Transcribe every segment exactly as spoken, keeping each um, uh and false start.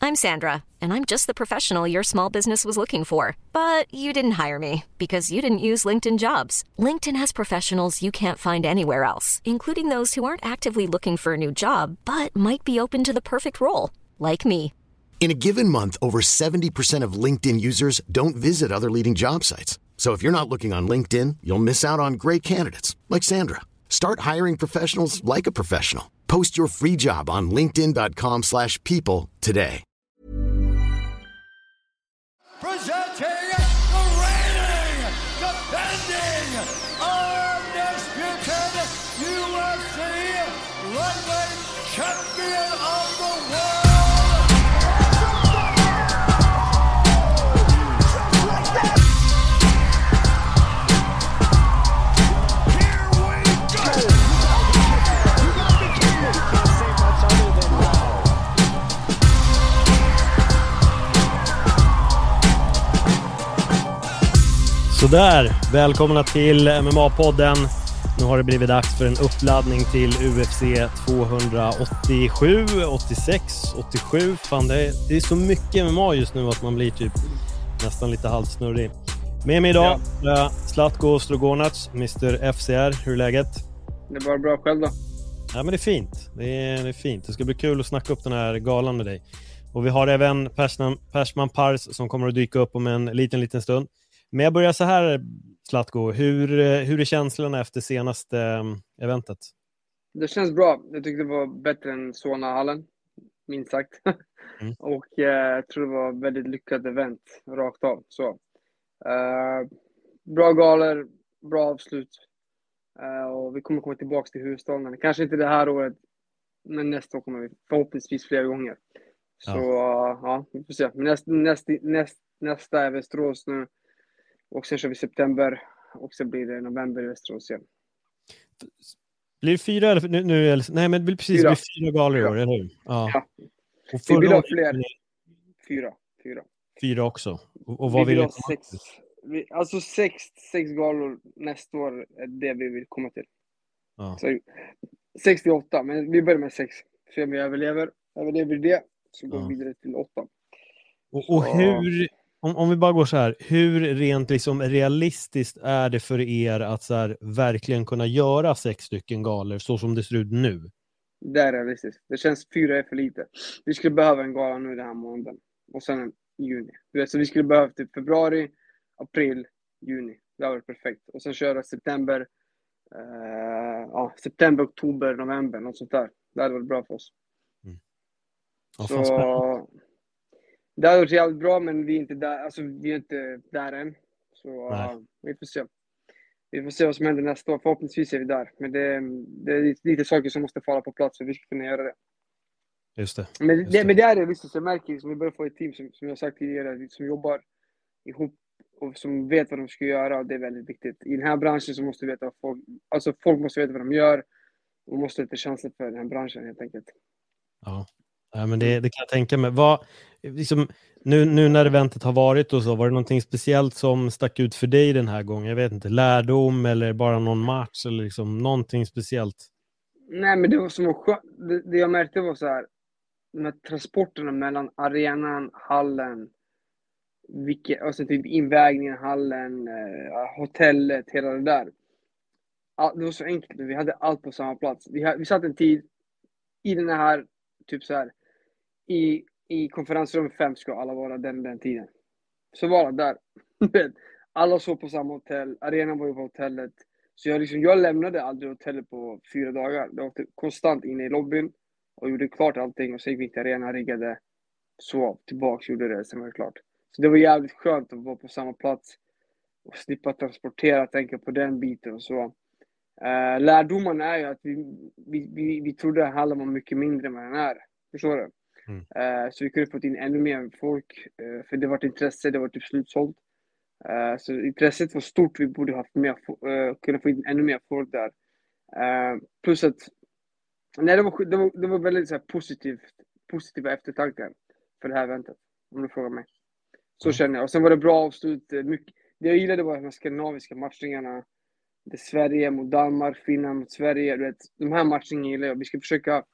I'm Sandra, and I'm just the professional your small business was looking for. But you didn't hire me because you didn't use LinkedIn Jobs. LinkedIn has professionals you can't find anywhere else, including those who aren't actively looking for a new job, but might be open to the perfect role, like me. In a given month, over seventy percent of LinkedIn users don't visit other leading job sites. So if you're not looking on LinkedIn, you'll miss out on great candidates like Sandra. Start hiring professionals like a professional. Post your free job on linkedin dot com slash people today. Presenting the reigning, defending, undisputed U F C lightweight champion of the world. Sådär, välkomna till M M A-podden. Nu har det blivit dags för en uppladdning till U F C tvåhundraåttiosju, åttiosex, åttiosju. Fan, det är, det är så mycket M M A just nu att man blir typ nästan lite halvsnurrig. Med mig idag, ja. Zlatko Strogonac, mister F C R. Hur är läget? Det är bara bra själv då. Ja, men det är fint. Det är, det är fint. Det ska bli kul att snacka upp den här galan med dig. Och vi har även Persman, Persman Pars som kommer att dyka upp om en liten, liten stund. Men jag börjar så här, Zlatko. Hur, hur är känslorna efter senaste eventet? Det känns bra. Jag tyckte det var bättre än Solna-hallen, minst sagt. Mm. Och eh, jag tror det var ett väldigt lyckat event, rakt av. Så, eh, bra galor, bra avslut. Eh, och vi kommer komma tillbaka till huvudstaden. Kanske inte det här året, men nästa år kommer vi förhoppningsvis flera gånger. Så ja, ja vi får se. Men näst, näst, näst, nästa är Västerås nu. Och sen kör vi september. Och sen blir det november i Västerås igen. Blir det fyra eller nu, nu eller, nej men det blir precis fyra, blir fyra galor i år, eller hur? Ja. Ja. Och vi vill ha fler. Fyra. Fyra. Fyra också. Och, och vad vi vill vill ha sex. Vi, alltså sex, sex galor nästa år är det vi vill komma till. Ja. Så sextioåtta, men vi börjar med sex. Så om vi överlever, överlever det så går vi ja. vidare till åtta. Och, och hur, om, om vi bara går så här, hur rent liksom realistiskt är det för er att så här, verkligen kunna göra sex stycken galor så som det ser ut nu? Det är realistiskt. Det känns fyra är för lite. Vi skulle behöva en gala nu den här månaden. Och sen i juni. Så vi skulle behöva typ februari, april, juni. Det var perfekt. Och sen köra september, eh, ja, september, oktober, november. Något sånt där. Det hade varit bra för oss. Mm. Ja, så det har varit jävligt bra, men vi är inte där, alltså vi är inte där än. Så uh, vi får se. Vi får se vad som händer nästa år. Förhoppningsvis är vi där. Men det, det är lite saker som måste falla på plats för att vi ska kunna göra det. Just det. Men Just det, det. men det är det visst, jag märker som vi börjar få ett team som, som jag har sagt tidigare, som jobbar ihop och som vet vad de ska göra, och det är väldigt viktigt. I den här branschen så måste vi veta vad folk, alltså folk måste veta vad de gör och måste lite chanser för den här branschen helt enkelt. Ja. Ja, men det, det kan jag tänka mig. Vad, liksom, nu, nu när eventet har varit och så, var det någonting speciellt som stack ut för dig den här gången? Jag vet inte, lärdom eller bara någon match eller liksom någonting speciellt? Nej, men det var som att, det, det jag märkte var så här, de här transporterna mellan arenan, hallen, vilket, och sen typ invägningen, hallen, eh, hotellet, hela det där. All, det var så enkelt, vi hade allt på samma plats. Vi, vi satt en tid i den här, typ så här, i, i konferensrum fem ska alla vara den, den tiden. Så var det där. Alla såg på samma hotell, arenan var ju på hotellet. Så jag, liksom, jag lämnade aldrig hotellet på fyra dagar. Jag var konstant inne i lobbyn och gjorde klart allting. Och så gick vi till arenan, riggade, sov, tillbaka, gjorde det, sen var det klart. Så det var jävligt skönt att vara på samma plats och slippa transportera, tänka på den biten och så. Uh, lärdomen är ju att vi, vi, vi, vi trodde att hallen var mycket mindre än vad den är. Förstår du? Mm. Uh, så vi kunde fått in ännu mer folk. Uh, för det var ett intresse, det var typ slutsålt. Uh, så intresset var stort, vi borde haft mer, uh, kunna få in ännu mer folk där. Uh, plus att nej, det, var, det, var, det var väldigt så här, positivt, positiva eftertankar för det här eventet. Om du frågar mig. Så mm. känner jag. Och sen var det bra avslut. Mycket, det jag gillade var de här skandinaviska matchningarna. Det är Sverige mot Danmark, Finland mot Sverige. Du vet, de här matcherna gillar jag. Vi ska försöka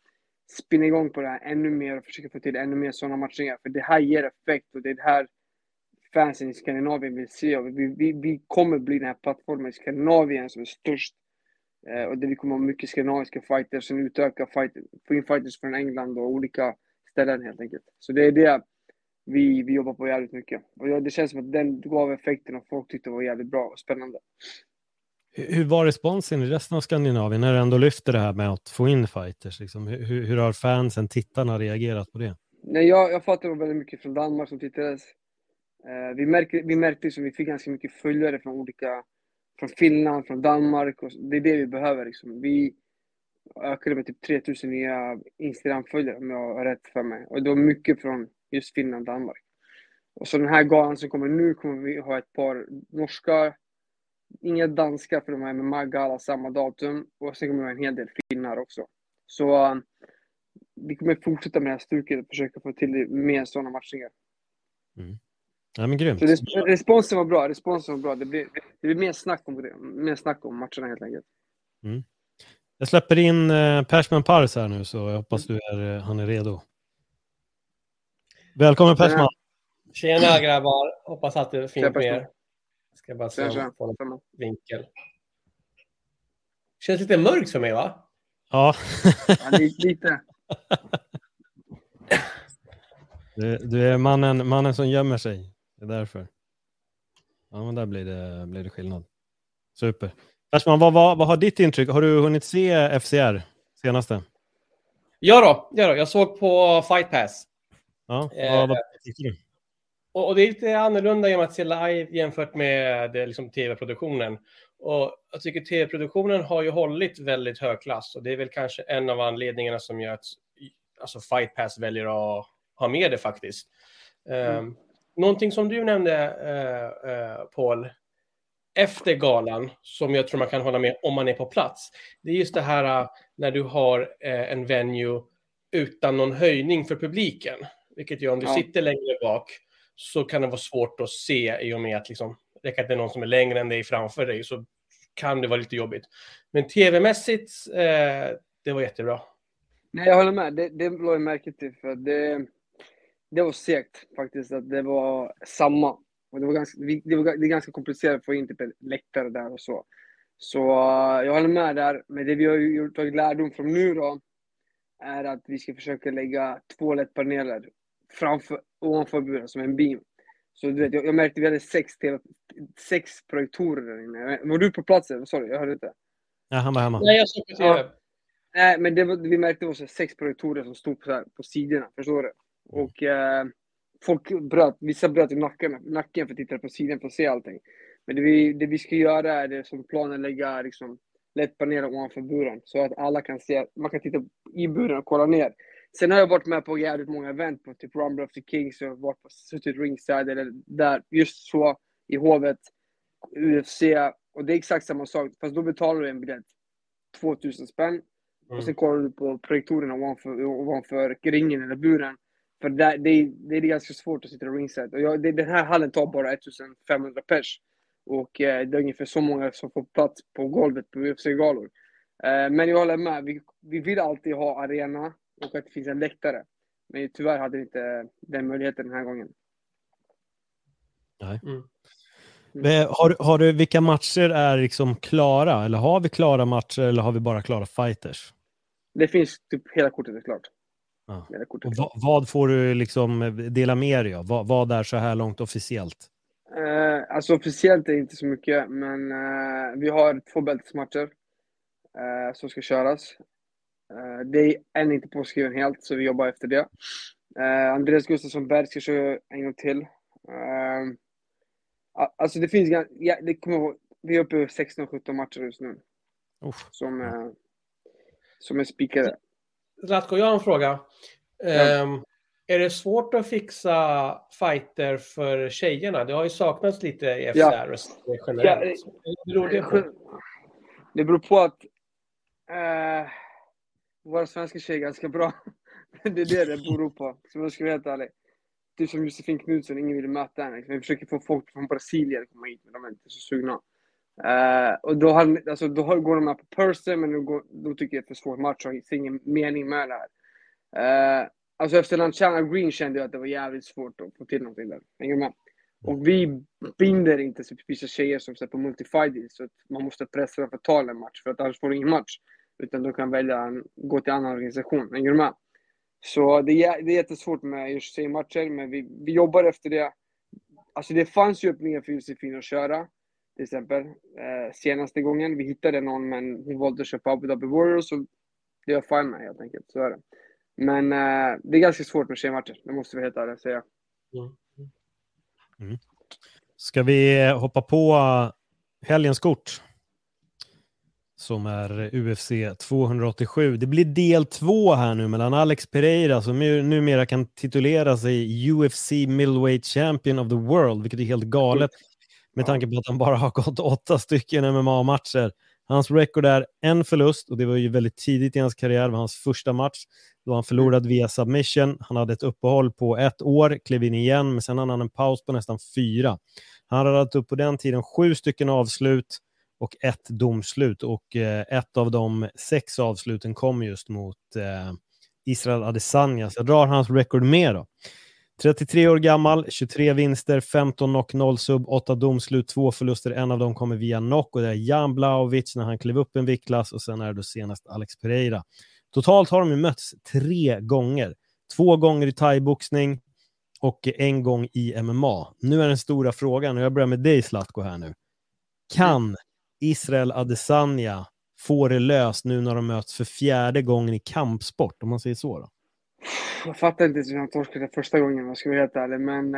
spinna igång på det här ännu mer och försöka få till ännu mer sådana matcher. För det här ger effekt och det är det här fansen i Skandinavien vill se. Och vi, vi, vi kommer bli den här plattformen i Skandinavien som är störst. Eh, och där vi kommer ha mycket skandinaviska fighters som utökar fighter, få in fighters från England och olika ställen helt enkelt. Så det är det vi, vi jobbar på jävligt mycket. Och det känns som att den gav effekten och folk tyckte det var jävligt bra och spännande. Hur var responsen i resten av Skandinavien när du ändå lyfter det här med att få in fighters? Liksom? Hur, hur har fansen, tittarna reagerat på det? Nej, jag, jag fattar väldigt mycket från Danmark som tittades. Eh, vi märkte, vi märkte som vi fick ganska mycket följare från olika, från Finland, från Danmark. Och det är det vi behöver. Liksom. Vi ökade med typ tre tusen nya Instagram-följare om jag har rätt för mig. Och det var mycket från just Finland och Danmark. Och så den här galan som kommer nu kommer vi ha ett par norska, inga danska för de här med Magala samma datum. Och sen kommer vi ha en hel del finnar också. Så um, vi kommer fortsätta med det här stuket och försöka få till mer sådana matcher. Mm. Ja, men grymt. Så res- responsen var bra, responsen var bra. Det blir, det blir mer snack om det, mer snack om matcherna helt enkelt. Mm. Jag släpper in eh, Persman Pars här nu, så jag hoppas du är, han är redo. Välkommen Persman. Tjena grabbar, hoppas att det är fint med er. Ska bara se om Tjena. jag får en vinkel. Känns lite mörkt för mig, va? Ja. Ja, lite. Du, du är mannen, mannen som gömmer sig. Det är därför. Ja, men där blir det, blir det skillnad. Super. Persman, vad, vad, vad har ditt intryck? Har du hunnit se F C R senaste? Ja då, ja då. Jag såg på Fight Pass. Ja, Eh, vad, vad tycker du? Och, och det är lite annorlunda genom att se live jämfört med det, liksom, tv-produktionen. Och jag tycker tv-produktionen har ju hållit väldigt hög klass. Och det är väl kanske en av anledningarna som gör att alltså, Fight Pass väljer att ha med det faktiskt. Mm. Um, någonting som du nämnde, uh, uh, Paul, efter galan, som jag tror man kan hålla med om man är på plats. Det är just det här uh, när du har uh, en venue utan någon höjning för publiken. Vilket gör om du ja. sitter längre bak så kan det vara svårt att se i och med att liksom, räcker att det är någon som är längre än dig framför dig så kan det vara lite jobbigt. Men tv-mässigt, uh, det var jättebra. Nej, jag håller med. Det, det låg jag märke till för det, det var segt faktiskt att det var samma. Och det, var ganska, det, var, det är ganska komplicerat att få in typ en läktare där och så. Så jag håller med där. Men det vi har gjort tagit lärdom från nu då är att vi ska försöka lägga två L E D-paneler framför, ovanför buren som en beam. Så du vet, jag, jag märkte att vi hade sex, T V, sex projektorer där inne. Var du på platsen? Sorry, jag hörde inte. Ja, han var hemma. Nej, jag såg på T V. Ja. Nej, men det var, vi märkte också sex projektorer som stod på, så här, på sidorna, förstår du? Och eh, folk bröt, vissa bröt i nacken, nacken för att titta på sidan för att se allting. Men det vi, det vi ska göra är det som planen lägga liksom, L E D-paneler ovanför buren. Så att alla kan se, man kan titta i buren och kolla ner. Sen har jag varit med på jävligt många event på typ Rumble of the Kings och varit på suttit ringside eller där, just så i hovet, U F C. Och det är exakt samma sak, fast då betalar du en biljett tvåtusen spänn. Mm. Och sen kollar du på projektorerna ovanför, ovanför ringen eller buren. För det, det, det är ganska svårt att sitta i ringside. Och jag, det, den här hallen tar bara femtonhundra pers. Och eh, det är ungefär så många som får plats på golvet på U F C-galor. Eh, men jag håller med. Vi, vi vill alltid ha arena och att det finns en läktare. Men tyvärr hade vi inte den möjligheten den här gången. Nej. Mm. Mm. Har, har du, vilka matcher är liksom klara? Eller har vi klara matcher eller har vi bara klara fighters? Det finns typ hela kortet är klart. Ja. Hela kortet och är klart. vad, vad får du liksom dela med dig av? Vad, vad är så här långt officiellt? Uh, alltså officiellt är det inte så mycket. Men uh, vi har två bältesmatcher uh, som ska köras. Uh, det är än inte påskriven helt så vi jobbar efter det. Uh, Andreas Gustafsson Berg ska köra en gång till. Uh, Alltså det finns, ja, det kommer, vi är uppe i sexton sjutton matcher just nu. Uff. Som, eh, som är spikade. Zlatko, jag har en fråga. Ja. Um, är det svårt att fixa fighter för tjejerna? Det har ju saknats lite i F C R ja. generellt. Ja, det, beror det, på? det beror på att eh, våra svenska tjejer är ganska bra. Det är det det beror på. Så jag ska vara helt ärlig. Typ som Josefin Knutsson, ingen vill möta henne. Vi försöker få folk från Brasilien att komma hit, men de är inte så sugna. Uh, och då, har, alltså, då går de här på Persen, men då, går, då tycker jag att det är för svårt match och det är ingen mening med det här. Uh, alltså efter Lanchana Green kände jag att det var jävligt svårt att få till någonting där. Hänger med? Och vi binder inte så vissa tjejer som ser på multifighting, så att man måste pressa dem för att ta en match, för att annars får du ingen match. Utan de kan välja att gå till en annan organisation. Hänger du med? Så det är, det är jättesvårt med just tjejmatcher, men vi, vi jobbar efter det. Alltså det fanns ju öppningar för Josefin att köra. Till exempel eh, senaste gången. Vi hittade någon, men hon valde att köpa Abu Dhabi Warriors, så det är fine med helt enkelt. Så är det. Men eh, det är ganska svårt med tjejmatcher. Det måste vi helt ärligt säga. Mm. Mm. Ska vi hoppa på helgens kort? Som är U F C tvåhundraåttiosju. Det blir del två här nu mellan Alex Pereira, som numera kan titulera sig U F C Middleweight Champion of the World, vilket är helt galet med tanke på att han bara har gått åtta stycken M M A-matcher. Hans rekord är en förlust, och det var ju väldigt tidigt i hans karriär. Det var hans första match då han förlorade via submission. Han hade ett uppehåll på ett år, klev in igen, men sen hade han en paus på nästan fyra. Han hade upp på den tiden sju stycken avslut och ett domslut, och eh, ett av de sex avsluten kom just mot eh, Israel Adesanya. Så jag drar hans rekord med då. trettiotre år gammal, tjugotre vinster, femton knock, noll sub, åtta domslut, två förluster, en av dem kommer via knock, och det är Jan Blachowicz när han klev upp en viktklass, och sen är det senast Alex Pereira. Totalt har de ju mötts tre gånger. Två gånger i thai-boxning och en gång i M M A. Nu är den stora frågan, och jag börjar med dig Zlatko här nu. Kan Israel Adesanya få det löst nu när de möts för fjärde gången i kampsport, om man säger så då? Jag fattar inte hur han torskade första gången, jag ska vara helt ärlig. Men äh,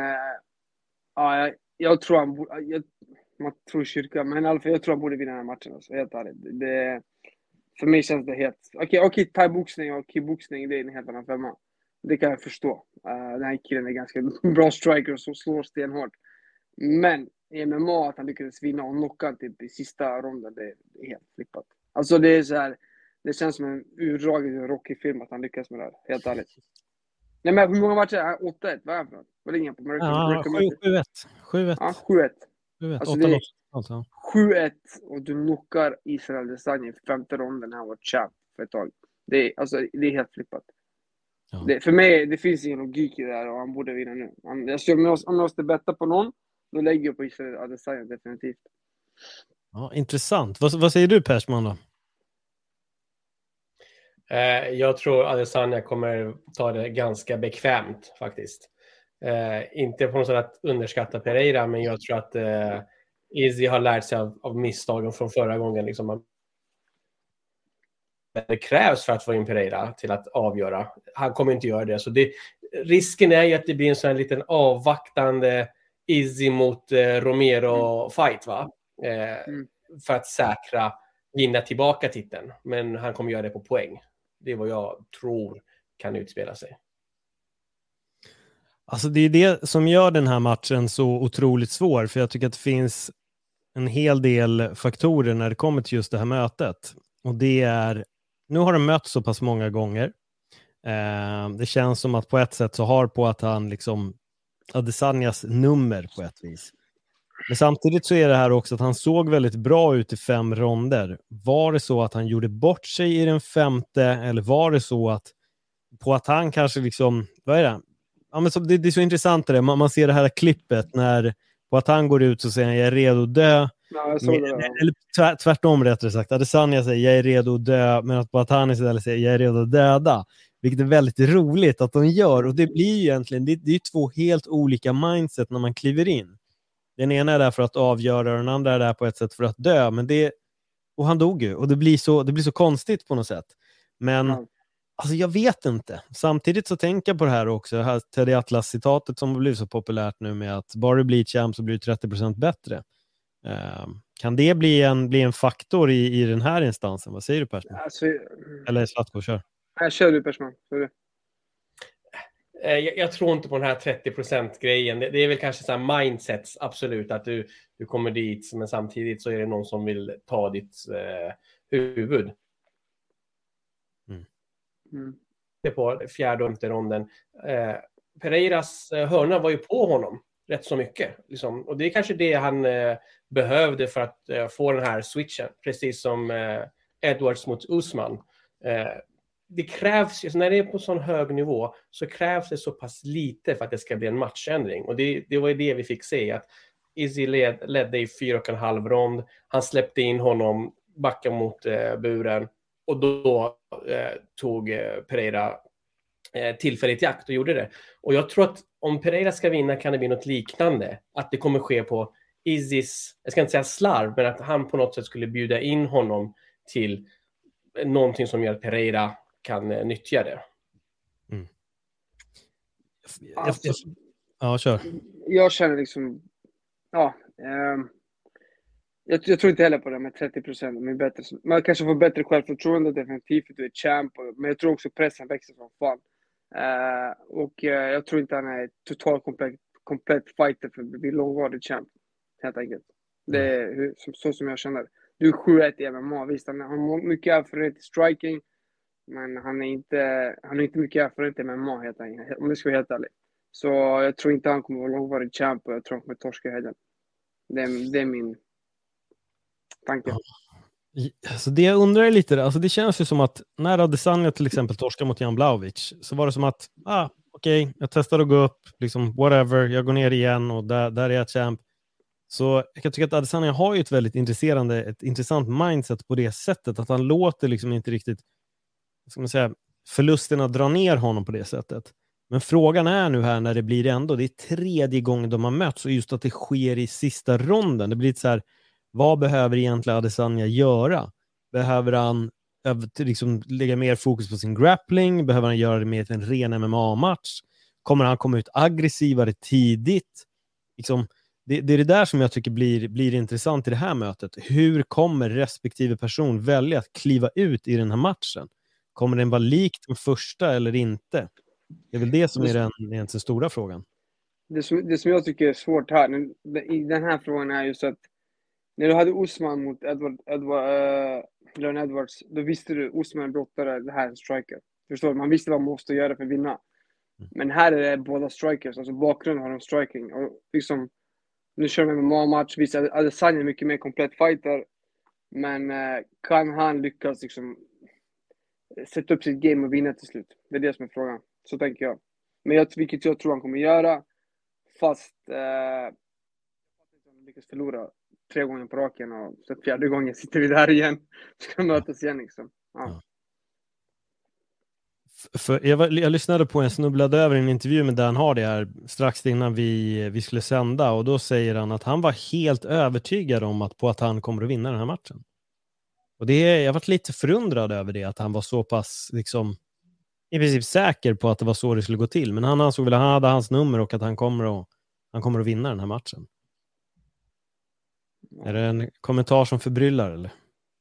ja, jag, jag tror han borde, jag, man tror kyrka, men i alla fall jag tror han borde vinna den här matchen, alltså, helt ärligt. Det, för mig känns det helt... Okej, okay, okay, thai-boxning och kickboxning, det är en helt annan femma. Det kan jag förstå. Uh, den här killen är ganska bra striker och så slår stenhårt. Men i M M A att han lyckades vinna och knocka typ i sista ronden, det, det är helt flippat. Alltså det är så här, det känns som en urdragen Rocky-film att han lyckas med det här, helt ärligt. Nej, men hur många matcher är det? åtta ett, vad är det för något? Vad är det ingen på American? Ja, sju ett. sju ett. Ja, sju ett. Alltså det är alltså. sju ett och du knockar Israel Adesanya i femte ronden när han var champ för ett tag. Det är, alltså, det är helt flippat. Ja. Det, för mig, det finns ingen logik i det här och han borde vinna nu. Han, alltså, om, jag, om jag måste betta på någon, då lägger jag på Israel Adesanya definitivt. Ja, intressant. Vad, vad säger du, Persman då? Eh, jag tror Adesanya kommer ta det ganska bekvämt faktiskt. Eh, inte på något sätt att underskatta Pereira, men jag tror att eh, Izzy har lärt sig av, av misstagen från förra gången. Liksom. Det krävs för att få in Pereira till att avgöra. Han kommer inte göra det. Så det, risken är ju att det blir en sån här liten avvaktande Izzy mot eh, Romero-fight, va? Eh, mm. För att säkra, vinna tillbaka titeln. Men han kommer göra det på poäng. Det är vad jag tror kan utspela sig. Alltså det är det som gör den här matchen så otroligt svår. För jag tycker att det finns en hel del faktorer när det kommer till just det här mötet. Och det är, nu har de mött så pass många gånger. Eh, det känns som att på ett sätt så har på att han liksom Adesanyas nummer på ett vis. Men samtidigt så är det här också att han såg väldigt bra ut i fem ronder. Var det så att han gjorde bort sig i den femte, eller var det så att på att han kanske liksom, vad är det? Ja, men så, det, det är så intressant det. Man, man ser det här klippet när på att han går ut och säger jag är redo att dö. Ja, jag såg det, ja. Eller tvärt, tvärtom rättare sagt. Adesanya säger jag är redo att dö, men att på att han istället säger jag är redo att döda. Vilket är väldigt roligt att de gör. Och det blir ju egentligen, det, det är två helt olika mindset när man kliver in. Den ena är där för att avgöra och den andra är där på ett sätt för att dö. Men det, och han dog ju. Och det blir så, det blir så konstigt på något sätt. Men mm. alltså jag vet inte. Samtidigt så tänker jag på det här också. Det här Teddy Atlas-citatet som blir så populärt nu med att bara du blir champ så blir du trettio procent bättre. Uh, kan det bli en, bli en faktor i, i den här instansen? Vad säger du, Persman? Alltså, Eller Zlatko, kör. Jag kör du, Persman. Sorry. Jag, jag tror inte på den här trettio procent-grejen. Det, det är väl kanske så här mindsets, absolut, att du, du kommer dit, men samtidigt så är det någon som vill ta ditt eh, huvud. Mm. Mm. Det på fjärde och femte ronden. Eh, Pereiras eh, hörna var ju på honom rätt så mycket. Liksom. Och det är kanske det han eh, behövde för att eh, få den här switchen. Precis som eh, Edwards mot Usman. Eh, det krävs, alltså när det är på sån hög nivå så krävs det så pass lite för att det ska bli en matchändring. Och det, det var ju det vi fick se, att Izzy led, ledde i fyra och en halv rond. Han släppte in honom, backa mot eh, buren, och då eh, tog eh, Pereira eh, tillfälligt jakt och gjorde det. Och jag tror att om Pereira ska vinna kan det bli något liknande. Att det kommer ske på Izzys, jag ska inte säga slarv, men att han på något sätt skulle bjuda in honom till någonting som gör att Pereira kan eh, nyttja det. Mm. Alltså, ja, kör. Jag känner liksom, ja, eh, jag, jag tror inte heller på det med trettio procent. Men bättre, man kanske får bättre självförtroende definitivt för att du är champ, men jag tror också pressen växer som fan. Eh, och eh, jag tror inte han är totalt komplett, komplett fighter för att bli långvarig champ, helt enkelt. Det är hur, så, så som jag känner. Du är sju ett i M M A, visst, han har mycket erfarenhet i striking, men han är inte, han är inte mycket erfarenhet i M M A, helt enkelt, om det ska vara helt ärligt. Så jag tror inte han kommer vara långvarig champ, och jag tror han kommer torska helgen. Det är, det är min tanke. Alltså det jag undrar är lite, alltså det känns ju som att när Adesanya till exempel torskar mot Jan Blachowicz, så var det som att, ah, okej, okay, jag testar att gå upp, liksom whatever, jag går ner igen och där, där är jag champ. Så jag kan tycka att Adesanya har ju ett väldigt intresserande, ett intressant mindset på det sättet, att han låter liksom inte riktigt, ska man säga, förlusterna dra ner honom på det sättet. Men frågan är nu här när det blir ändå, det är tredje gången de har mötts, och just att det sker i sista ronden. Det blir så här, vad behöver egentligen Adesanya göra? Behöver han liksom lägga mer fokus på sin grappling? Behöver han göra det mer till en ren M M A-match? Kommer han komma ut aggressivare tidigt? Liksom, det, det är det där som jag tycker blir, blir intressant i det här mötet. Hur kommer respektive person välja att kliva ut i den här matchen? Kommer den vara lik den första eller inte? Det är väl det som är den, den stora frågan. Det som, det som jag tycker är svårt här i den här frågan är just att när du hade Usman mot Edward, Edward, uh, Leon Edwards, då visste du Usman brottare, det här är en striker. Förstår du? Man visste vad man måste göra för att vinna. Mm. Men här är det båda strikers, alltså bakgrunden har de striking. Och liksom, nu kör de en M M A-match, visst Adesanya är mycket mer komplett fighter, men uh, kan han lyckas liksom sätta upp sitt game och vinna till slut? Det är det som är frågan. Så tänker jag. Men jag, vilket jag tror han kommer göra, fast uh, han lyckas förlora tre gånger på raken, och så fjärde gången sitter vi där igen. Ska mötas igen liksom. Ja. Ja. För jag, var, jag lyssnade på en snubblade över en intervju med Dan Hardy här strax innan vi, vi skulle sända, och då säger han att han var helt övertygad om att, på att han kommer att vinna den här matchen. Och det är, jag var lite förundrad över det, att han var så pass liksom i princip säker på att det var så det skulle gå till. Men han ansåg väl att han hade hans nummer och att han kommer att, han kommer att vinna den här matchen. Är det en kommentar som förbryllar, eller?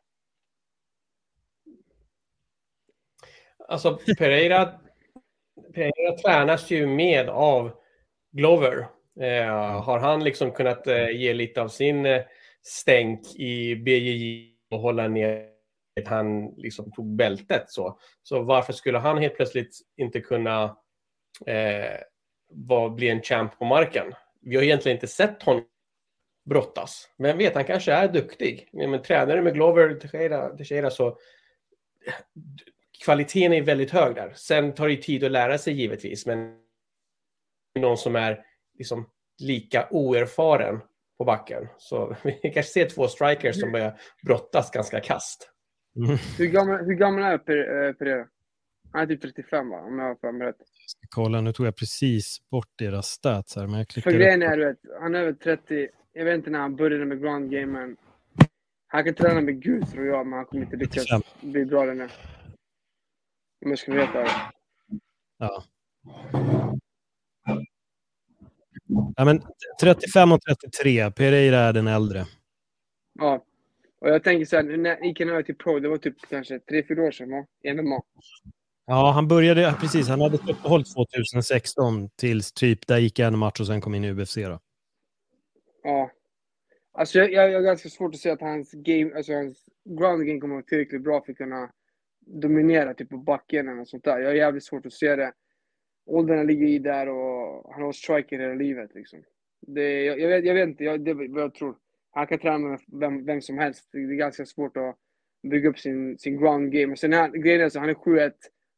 Alltså Pereira, Pereira tränas ju med av Glover. Eh, har han liksom kunnat eh, ge lite av sin eh, stänk i B J J och hålla ner att han liksom tog bältet så. Så varför skulle han helt plötsligt inte kunna eh, var, bli en champ på marken? Vi har egentligen inte sett honom brottas. Men vet, han kanske är duktig. Men tränare med Glover Teixeira, Teixeira så kvaliteten är väldigt hög där. Sen tar det tid att lära sig givetvis, men någon som är liksom lika oerfaren på backen. Så vi kanske ser två strikers som börjar brottas ganska kast. Mm. Hur gammal, hur gammal är Pereira? Han är typ trettiofem, va? Om jag har förberett. Jag ska kolla, nu tog jag precis bort deras stats här. Men jag klickar För grejen är, du vet, han är över trettio. Jag vet inte när han började med ground game, men han kan träna med Gud, tror jag, men han kommer inte lyckas bli bra den här. Om jag ska veta det. Ja. Ja, men trettiofem och trettiotre. Pereira är den äldre. Ja. Och jag tänker så här, när gick han över till pro, det var typ kanske tre, fyra år sedan, va? I M M A. Ja, han började, precis, han hade ett uppehåll tjugohundrasexton tills typ, där gick en match och sen kom in i U F C då. Ja. Alltså jag, jag, jag har ganska svårt att säga att hans game, alltså hans ground game kommer att vara tillräckligt bra för att kunna dominera typ på backen och sånt där. Jag har jävligt svårt att se det. Åldern ligger i där och han har striker hela livet liksom. Det, jag, jag, vet, jag vet inte, jag, det är vad jag tror. Han kan träna med vem, vem som helst. Det är ganska svårt att bygga upp sin, sin ground game. Och sen här, grejen är så han är sju ett.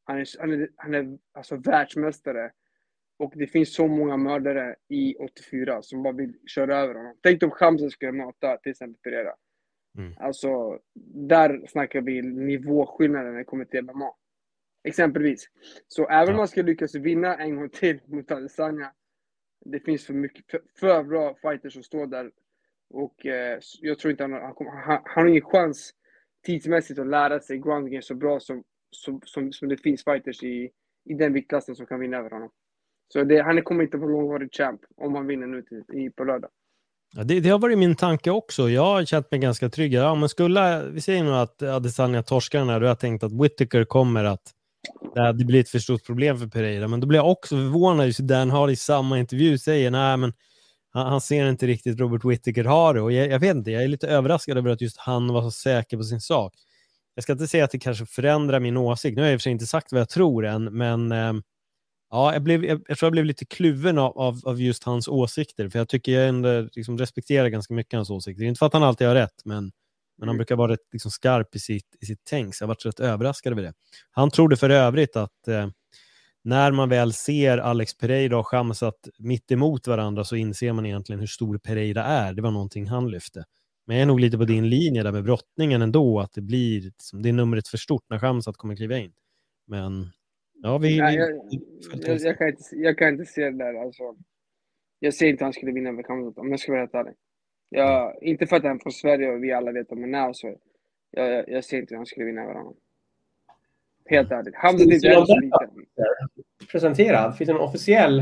Han är, han är, han är alltså världsmästare. Och det finns så många mördare i åttiofyra som bara vill köra över honom. Tänk om Khamzat skulle möta till exempel Pereira. Mm. Alltså, där snackar vi nivåskillnaden när det kommer till M M A. Exempelvis. Så även om man ska lyckas vinna en gång till mot Adesanya, det finns för mycket för, för bra fighters som står där. Och eh, jag tror inte han, han, kommer, han, han har ingen chans tidsmässigt att lära sig ground game så bra som, som, som, som det finns fighters i, i den viktklassen som kan vinna över honom. Så det, han kommer inte på långvarig champ om han vinner nu till, i, på lördag. Ja, det, det har varit min tanke också. Jag har känt mig ganska trygg. Ja, men skulle, vi säger nu att Adesanya torskar den här, då har jag tänkt att Whittaker kommer att det blir ett för stort problem för Pereira. Men då blir jag också förvånad just Dan har i samma intervju säger nej men han, han ser inte riktigt Robert Whittaker har det. Och jag, jag vet inte, jag är lite överraskad över att just han var så säker på sin sak. Jag ska inte säga att det kanske förändrar min åsikt. Nu har jag i och för sig inte sagt vad jag tror än, men eh, ja, jag, blev, jag, jag tror jag blev lite kluven av, av, av just hans åsikter. För jag tycker jag ändå liksom respekterar ganska mycket hans åsikter. Inte för att han alltid har rätt, men, men han brukar vara rätt liksom skarp i sitt, i sitt tänk. Så jag har varit rätt överraskad över det. Han trodde för övrigt att eh, när man väl ser Alex Pereira och Khamzat mitt emot varandra så inser man egentligen hur stor Pereira är. Det var någonting han lyfte. Men jag är nog lite på din linje där med brottningen ändå. Att det blir liksom, det är numret för stort när Khamzat kommer kliva in. Men ja, vi... Nej, vi jag, jag, jag, kan inte, jag kan inte se det där. Alltså. Jag ser inte att han skulle vinna med Khamzat om jag ska vara rätt ärlig. Jag, mm. Inte för att han är från Sverige och vi alla vet om han är så. Jag, jag, jag ser inte att han skulle vinna med honom. Helt ärligt. Khamzat är inte så liten. Presenterad? Finns det en officiell...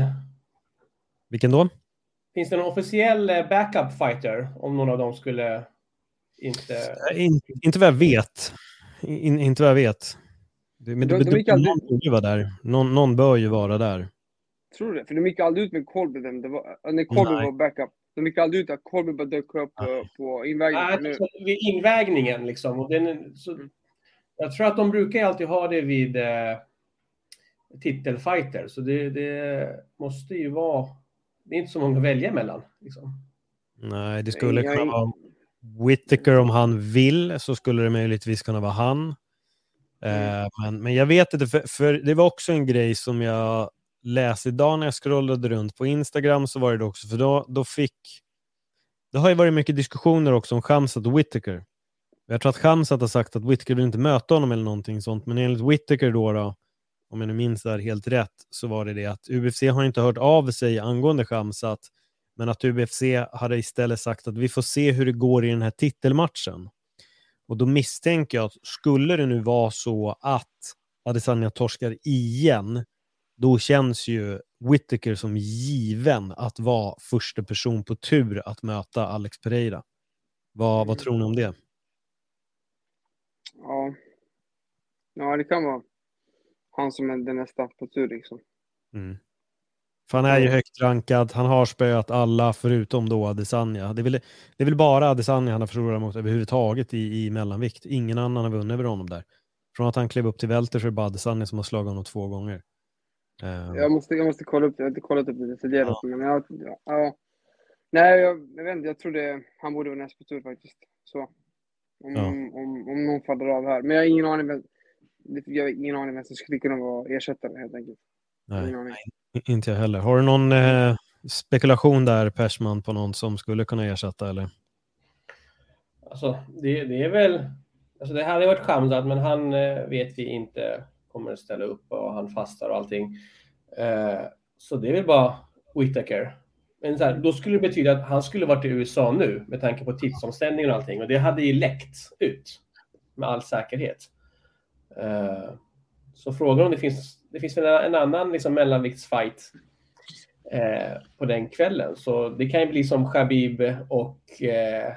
Vilken då? Finns det en officiell backup fighter om någon av dem skulle inte... In, inte vad jag vet. In, inte vad jag vet. Det, men de, det, de gick aldrig... någon bör ju vara där. Någon, någon bör ju vara där. Tror du det? För de gick aldrig ut med Colby. Det var, när Colby Nej. var backup. De gick aldrig ut att Colby bara dök upp på, på invägningen. Nej, nu. Vid invägningen liksom. Och den, så, mm. Jag tror att de brukar alltid ha det vid eh, titelfighter. Så det, det måste ju vara... Det är inte så många att välja mellan. Liksom. Nej, det skulle kunna vara Whittaker om han vill. Så skulle det möjligtvis kunna vara han. Mm. Eh, men, men jag vet inte, för, för det var också en grej som jag läste idag när jag scrollade runt på Instagram, så var det också, för då, då fick det har ju varit mycket diskussioner också om Khamzat och Whittaker. Jag tror att Khamzat har sagt att Whittaker vill inte möta honom eller någonting sånt, men enligt Whittaker då, då om jag nu minns där helt rätt, så var det det att U F C har inte hört av sig angående Khamzat, men att U F C hade istället sagt att vi får se hur det går i den här titelmatchen. Och då misstänker jag att skulle det nu vara så att Adesanya torskar igen, då känns ju Whittaker som given att vara första person på tur att möta Alex Pereira. Vad, vad tror ni om det? Ja. Ja, det kan vara han som är den nästa på tur liksom. Mm. För han är ju högt rankad. Han har spöat alla förutom då Adesanya. Det är väl, det är väl bara Adesanya han har förlorat mot överhuvudtaget i, i mellanvikt. Ingen annan har vunnit över honom där. Från att han klev upp till välter så är det bara Adesanya som har slagit honom två gånger. Um, jag, måste, jag måste kolla upp det. Jag har inte kollat upp det detaljerat. Ja. Men jag, ja, ja. Nej, jag, jag vet inte. Jag tror det, han borde vara nästa på tur faktiskt. Så. Om, ja. om, om, om någon faller av här. Men jag har ingen aning vem, jag har ingen aning vem som skulle kunna vara ersättare helt enkelt. Nej, inte jag heller. Har du någon eh, spekulation där, Persman, på någon som skulle kunna ersätta, eller? Alltså, det, det är väl... Alltså, det hade varit Khamzat, men han eh, vet vi inte kommer att ställa upp och han fastar och allting. Eh, så det är väl bara Whittaker. Men så här, då skulle det betyda att han skulle varit i U S A nu, med tanke på tidsomställningen och allting. Och det hade ju läckt ut med all säkerhet. Eh, så frågan om det finns... Det finns väl en annan liksom, mellanviktsfight eh, på den kvällen. Så det kan ju bli som Khabib och eh,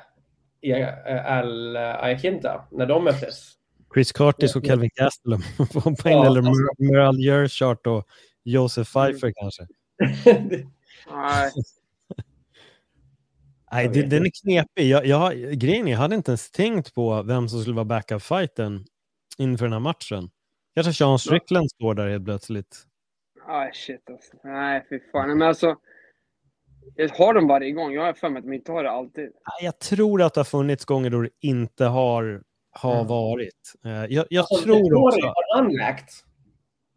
Al-Ayakinta när de möttes. Chris Curtis och Kelvin Gastelum på en, ja, eller Merle Yershart och Joseph Pfeiffer mm. kanske. Nej. Nej, det, den är knepig. Jag, jag, grejen är, jag hade inte ens tänkt på vem som skulle vara backup-fighten inför den här matchen. Kanske Sean Strickland står där helt plötsligt. Ah, shit alltså. Nej, fy fan. Men alltså, har de varje gång? Jag har för mig att de inte har det alltid. Jag tror att det har funnits gånger då det inte har, har mm. varit. Jag, jag alltså, tror också... Har anlagt.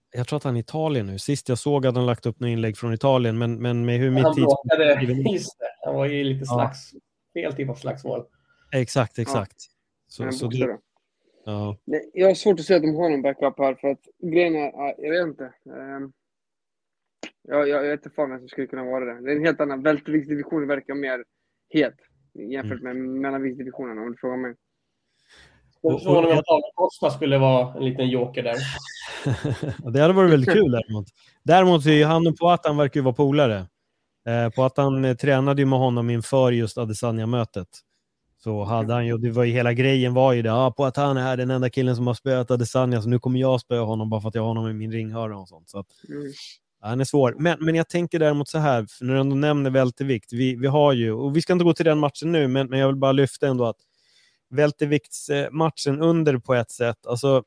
jag tror att han är i Italien nu. Sist jag såg att han lagt upp några inlägg från Italien, men, men med hur mitt han tid... bråkade, just det. Han var ju lite Ja. slags, fel typ av slagsmål. Exakt, exakt. Så, Men så boxare. det, ja. Nej, jag har svårt att säga att de har någon backup här för att grejen är, ja, jag vet inte. Um, jag, jag, jag vet inte fan vem som skulle kunna vara det. Det är en helt annan. Välterviktsdivisionen verkar mer het jämfört med mellanviktsdivisionen om du frågar mig. Jag tror nog att Paulo Costa skulle vara en liten joker där. Det hade varit väldigt kul däremot. Däremot är ju han och Poatan verkar ju vara polare. Eh, Poatan eh, tränade ju med honom inför just Adesanya-mötet. Så hade han ju, det var ju hela grejen var ju det. Ja, Poatan är den enda killen som har spöat Adesanya, så nu kommer jag spöa honom bara för att jag har honom i min ringhörna och sånt. Så att, Mm. ja, han är svår. Men, men jag tänker däremot så här, för när du ändå nämner vältervikt, vi, vi har ju, och vi ska inte gå till den matchen nu, men, men jag vill bara lyfta ändå att välterviktsmatchen under på ett sätt, alltså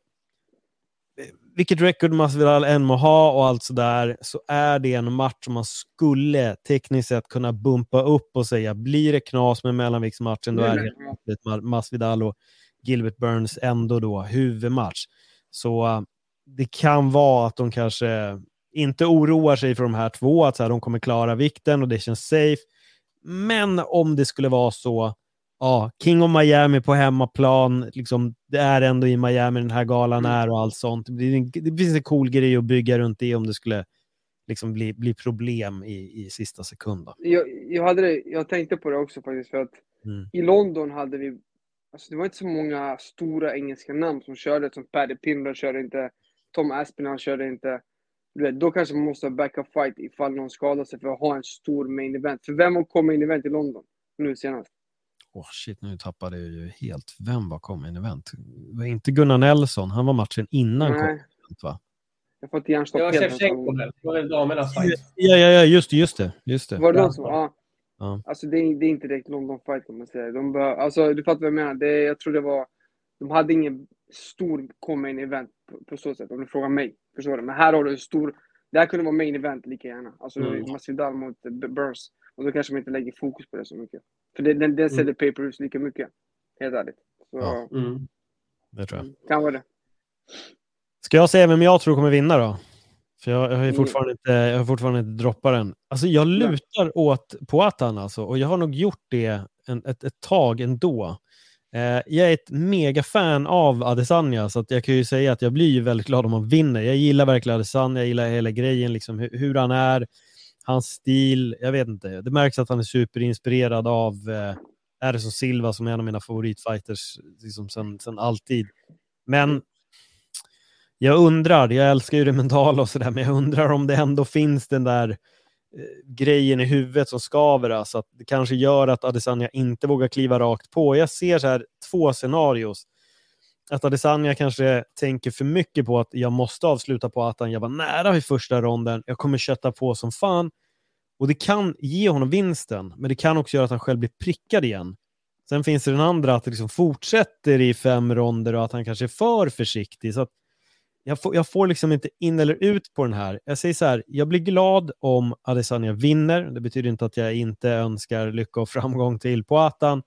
vilket record Masvidal än må ha och allt sådär, så är det en match som man skulle tekniskt sett kunna bumpa upp och säga, blir det knas med mellanviktsmatchen, då är det Masvidal och Gilbert Burns ändå då huvudmatch. Så uh, det kan vara att de kanske inte oroar sig för de här två, att så här, de kommer klara vikten och det känns safe. Men om det skulle vara så, ja, King of Miami på hemmaplan, liksom, det är ändå i Miami den här galan är och allt sånt. Det, blir en, det finns en cool grej att bygga runt det om det skulle liksom bli, bli problem i, i sista sekunden. Jag, jag, hade det, jag tänkte på det också faktiskt, för att Mm. i London hade vi, alltså det var inte så många stora engelska namn som körde, som Paddy Pimblett körde inte, Tom Aspinall körde inte. Du vet, då kanske man måste ha backup fight ifall någon skadar sig för att ha en stor main event. För vem har kommit main event i London nu senast? Åh oh shit, nu tappade jag ju helt. Vem var kom in event? Det var inte Gunnar Nelson, han var matchen innan. Nej. Kom event, va? Jag får inte hjärnstopp. Det var helt. Shevchenko väl? Det var väl damernas fight. Ja, ja, ja, just det, just det. Just det. Var det Ja. någon som, ja. Ja. Alltså det är, det är inte direkt London fight kan man säga. De bör, alltså du fattar vad jag menar. Det, jag tror det var, de hade ingen stor main event på, på så sätt, om du frågar mig. Förstår du? Men här har du en stor, det här kunde vara main event lika gärna. Alltså Mm. Masvidal mot Burns. Och då kanske man inte lägger fokus på det så mycket. För det, den, den säljer Mm. pay-per-views lika mycket. Helt ärligt. Så Ja. Mm. Det tror jag. kan vara det. Ska jag säga vem jag tror kommer vinna då? För jag, jag har ju Mm. fortfarande inte, jag har fortfarande inte droppat den. Alltså jag lutar åt Poatan alltså. Och jag har nog gjort det en, ett, ett tag ändå. Eh, jag är ett mega fan av Adesanya, så att jag kan ju säga att jag blir ju väldigt glad om han vinner. Jag gillar verkligen Adesanya, jag gillar hela grejen, liksom hur, hur han är, hans stil, jag vet inte. Det märks att han är superinspirerad av eh, Anderson Silva som är en av mina favoritfighters liksom sen, sen alltid. Men jag undrar, jag älskar ju det mentala och sådär, men jag undrar om det ändå finns den där eh, grejen i huvudet som skaver, alltså att det kanske gör att Adesanya inte vågar kliva rakt på. Jag ser så här två scenarios. Att Adesanya kanske tänker för mycket på att jag måste avsluta på att han jag var nära i första ronden. Jag kommer kötta på som fan. Och det kan ge honom vinsten, men det kan också göra att han själv blir prickad igen. Sen finns det den andra att det liksom fortsätter i fem ronder och att han kanske är för försiktig. Så att jag får, jag får liksom inte in eller ut på den här. Jag säger så här, jag blir glad om Adesanya vinner. Det betyder inte att jag inte önskar lycka och framgång till Poatan.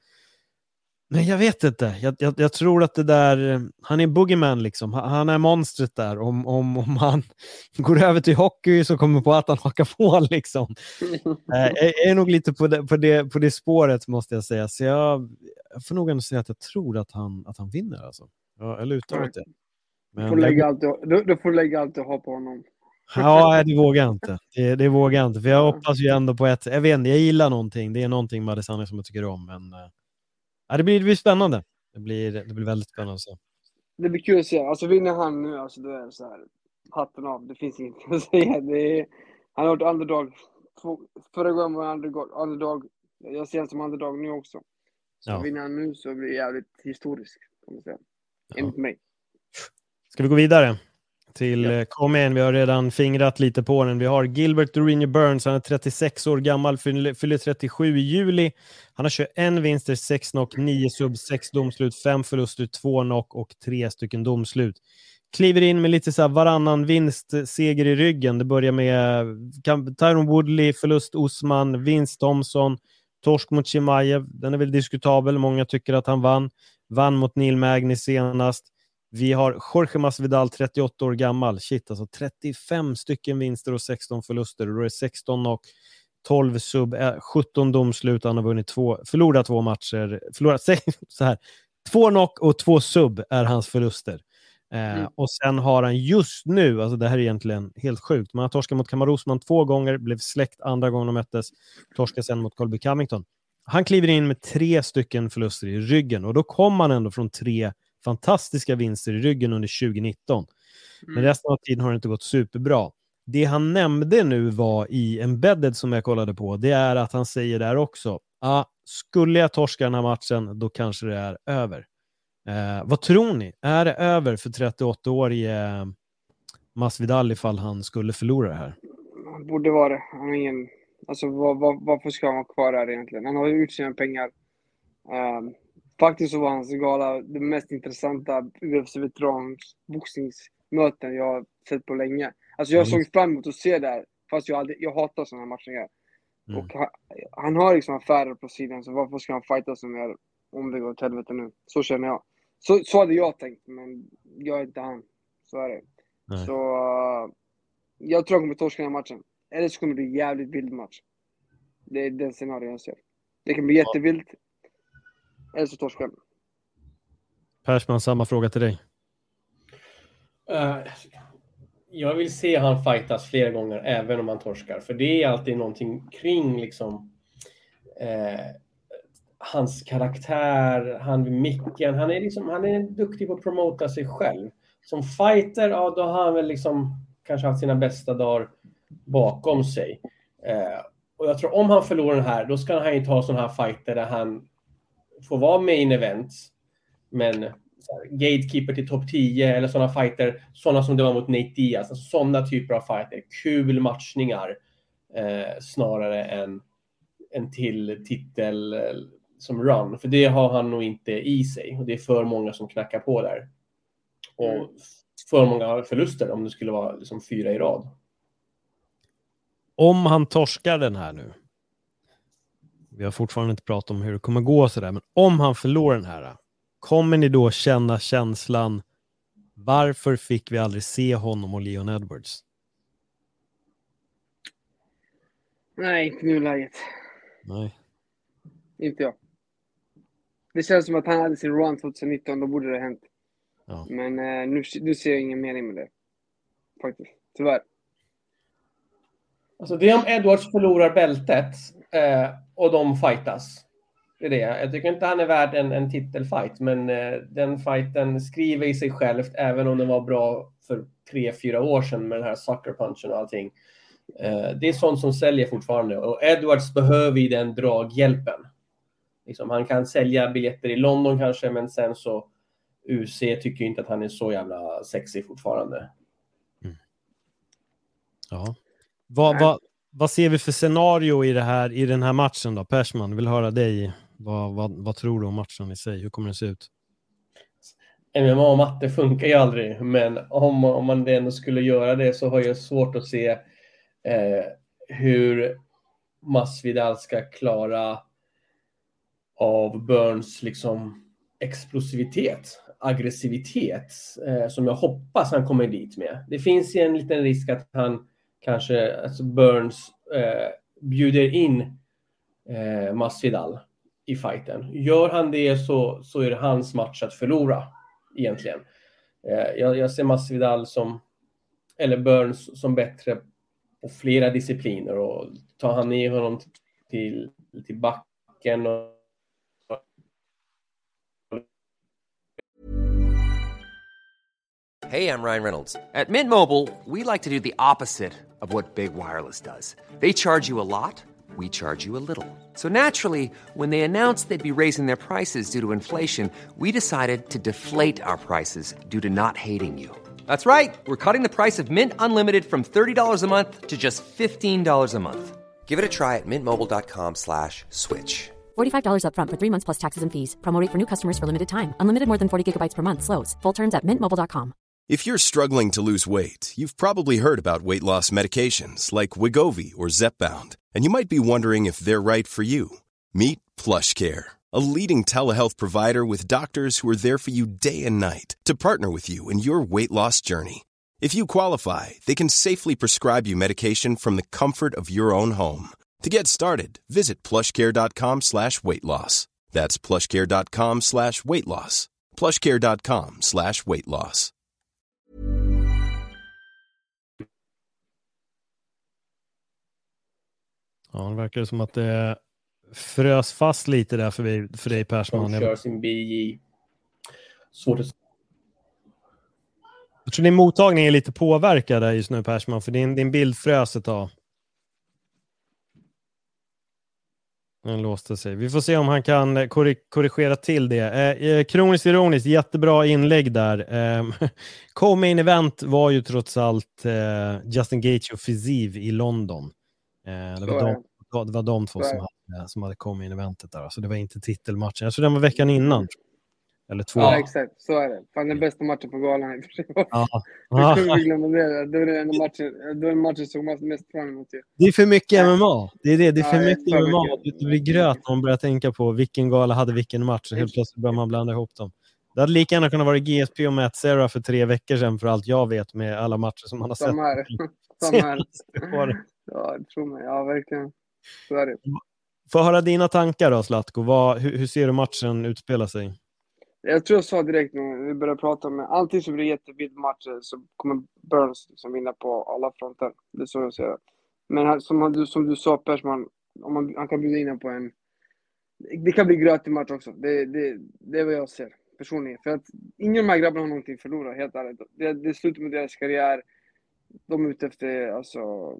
Men jag vet inte. Jag, jag, jag tror att det där, han är boogeyman liksom. Han är monstret där. Om, om, om han går över till hockey så kommer Poatan haka på liksom. Jag är nog lite på det, på det, på det spåret måste jag säga. Så jag, jag får nog ändå säga att jag tror att han, att han vinner alltså. Jag, jag lutar åt det. Men Du får lägga allt du, du, du får lägga allt du har på honom. Ja, det vågar jag inte. Det, det vågar jag inte. För jag hoppas ju ändå på ett... Jag vet inte, jag gillar någonting. Det är någonting med Adesanya som jag tycker om. Men ja, det, blir, det blir spännande. Det blir, det blir väldigt spännande. Så. Det blir kul att se. Alltså vinner han nu, alltså då är det så här, hatten av. Det finns inget att säga. Det är, han har varit underdog. Två, förra gången var han underdog, underdog. Jag ser honom som underdog nu också. Så Ja. vinner han nu så blir det jävligt historiskt, kan man säga. Enligt mig. Ska vi gå vidare till, Ja. kom igen, vi har redan fingrat lite på den. Vi har Gilbert Durinho Burns, han är trettiosex år gammal, fyller, fyller trettiosju i juli. Han har tjugoett vinster, sex knock, nio sub, sex domslut, fem förluster, två knock och tre stycken domslut. Kliver in med lite så här varannan vinst, seger i ryggen. Det börjar med Tyron Woodley, förlust Usman, vinst Thompson, torsk mot Chimaev. Den är väl diskutabel, många tycker att han vann. Vann mot Neil Magny senast. Vi har Jorge Masvidal, trettioåtta år gammal. Shit, alltså trettiofem stycken vinster och sexton förluster. Och då är det sexton och tolv sub, sjutton domslut. Han har vunnit två, förlorat två matcher. Förlorat så här. Två knock och två sub är hans förluster. Eh, mm. Och sen har han just nu, alltså det här är egentligen helt sjukt, man har torskat mot Kamaru Usman två gånger, blev släkt andra gången de möttes, torskade sen mot Colby Covington. Han kliver in med tre stycken förluster i ryggen och då kom han ändå från tre fantastiska vinster i ryggen under tjugonitton. Mm. Men resten av tiden har det inte gått superbra. Det han nämnde nu var i Embedded som jag kollade på, det är att han säger där också, ah, skulle jag torska den här matchen, då kanske det är över. Eh, vad tror ni? Är det över för trettioåtta-årige eh, Masvidal ifall han skulle förlora det här? Han borde vara det. Han har ingen... Alltså vad, vad, varför ska han vara kvar här egentligen? Han har ju ut sina pengar. Um, faktiskt så var hans gala det mest intressanta U F C-veterans boxningsmöten jag har sett på länge. Alltså jag mm. såg fram emot att se det här. Fast jag, aldrig, jag hatar sådana här matcher. Mm. Och han, han har liksom affärer på sidan. Så varför ska han fighta som här om det går åt helvete nu? Så känner jag. Så, så hade jag tänkt. Men jag är inte han. Så är det. Nej. Så uh, jag tror han kommer torska den här matchen. Eller så kommer det bli en jävligt vild match. Det är den scenarion jag ser. Det kan bli jättevilt. Eller så torskar han. Persman, samma fråga till dig. Uh, jag vill se han fightas flera gånger även om han torskar. För det är alltid någonting kring liksom uh, hans karaktär, han vid micken. Han är, liksom, han är duktig på att promota sig själv. Som fighter, ja, då har han väl liksom kanske haft sina bästa dagar bakom sig. Eh, och jag tror om han förlorar den här, då ska han ju ta sådana här fighter där han får vara main event, men så här, gatekeeper till topp tio eller sådana fighter, sådana som det var mot Nate Diaz, alltså, sådana typer av fighter, kul matchningar eh, snarare än en till titel eh, som run, för det har han nog inte i sig och det är för många som knackar på där och för många förluster om det skulle vara liksom fyra i rad. Om han torskar den här nu, vi har fortfarande inte pratat om hur det kommer gå så där, men om han förlorar den här, kommer ni då känna känslan, varför fick vi aldrig se honom och Leon Edwards? Nej, inte nu läget. Nej. Inte jag. Det känns som att han hade sin run tjugonitton, då borde det ha hänt. Ja. Men eh, nu, nu ser jag ingen mening med det. Faktiskt, tyvärr. Alltså det är om Edwards förlorar bältet eh, och de fightas. Det är det. Jag tycker inte han är värd en, en titelfight, men eh, den fighten skriver i sig självt, även om den var bra för tre, fyra år sedan med den här sucker punchen och allting. Eh, det är sånt som säljer fortfarande. Och Edwards behöver ju den draghjälpen. Liksom, han kan sälja biljetter i London kanske, men sen så U C tycker inte att han är så jävla sexy fortfarande. Mm. Ja. Vad, vad, vad ser vi för scenario i, det här, i den här matchen då? Persman, vill höra dig. Vad, vad, vad tror du om matchen i sig? Hur kommer det se ut? M M A och matte funkar ju aldrig. Men om, om man ändå skulle göra det så har jag svårt att se eh, hur Masvidal ska klara av Burns liksom explosivitet, aggressivitet eh, som jag hoppas han kommer dit med. Det finns ju en liten risk att han kanske, alltså Burns eh, bjuder in eh, Masvidal i fighten. Gör han det så, så är det hans match att förlora egentligen. Eh, jag, jag ser Masvidal som, eller Burns som bättre på flera discipliner, och tar han ner honom till, till backen och Hey, I'm Ryan Reynolds. At Mint Mobile, we like to do the opposite of what Big Wireless does. They charge you a lot, we charge you a little. So naturally, when they announced they'd be raising their prices due to inflation, we decided to deflate our prices due to not hating you. That's right. We're cutting the price of Mint Unlimited from thirty dollars a month to just fifteen dollars a month. Give it a try at mintmobile.com slash switch. forty-five dollars up front for three months plus taxes and fees. Promo rate for new customers for limited time. Unlimited more than forty gigabytes per month slows. Full terms at mint mobile dot com. If you're struggling to lose weight, you've probably heard about weight loss medications like Wegovy or Zepbound, and you might be wondering if they're right for you. Meet PlushCare, a leading telehealth provider with doctors who are there for you day and night to partner with you in your weight loss journey. If you qualify, they can safely prescribe you medication from the comfort of your own home. To get started, visit plushcare.com slash weight loss. That's plushcare.com slash weight loss. plushcare.com slash weight loss. Ja, det verkar som att det frös fast lite där för, vi, för dig, Persman. De kör sin B J. Svårt att... Jag tror din mottagning är lite påverkad där just nu, Persman, för din, din bild frös ett tag. Den låste sig. Vi får se om han kan korri- korrigera till det. Eh, kroniskt ironiskt, jättebra inlägg där. Eh, Co-main event var ju trots allt eh, Justin Gaethje och Fiziev i London. Eh, det, var de, det var de två som hade, som hade co-main eventet där. Så det var inte titelmatchen. Jag tror den var veckan innan. Eller två. Ja, exakt. Så är det. Fan, den bästa matchen på galan. Ja. Jag kunde glömma det. Det var den matchen, det var den matchen som jag mest fram emot. Det är för mycket M M A. Det är det. Det är för ja, mycket för M M A. mycket. Det blir gröt när man börjar tänka på vilken gala hade vilken match. Och helt plötsligt börjar man blanda ihop dem. Det hade lika gärna kunnat vara G S P och Matt Serra för tre veckor sedan, för allt jag vet, med alla matcher som man har Samma sett. här. Samma här. Ja, jag tror mig. Ja, verkligen. Så är det. Får höra dina tankar då, Zlatko. Vad, hur, hur ser du matchen utspela sig? Jag tror jag sa direkt när vi började prata om allting som blir jättevitt matcher så kommer Burns liksom vinna på alla fronter. Det är så jag ser det. Men här, som, du, som du sa, Persman, om man, han kan bjuda in på en... Det kan bli grötig match också. Det, det, det är vad jag ser personligen. För att ingen av de här grabbarna har någonting att förlora, helt ärligt. Det, det slutar med deras karriär. De är ute efter, alltså...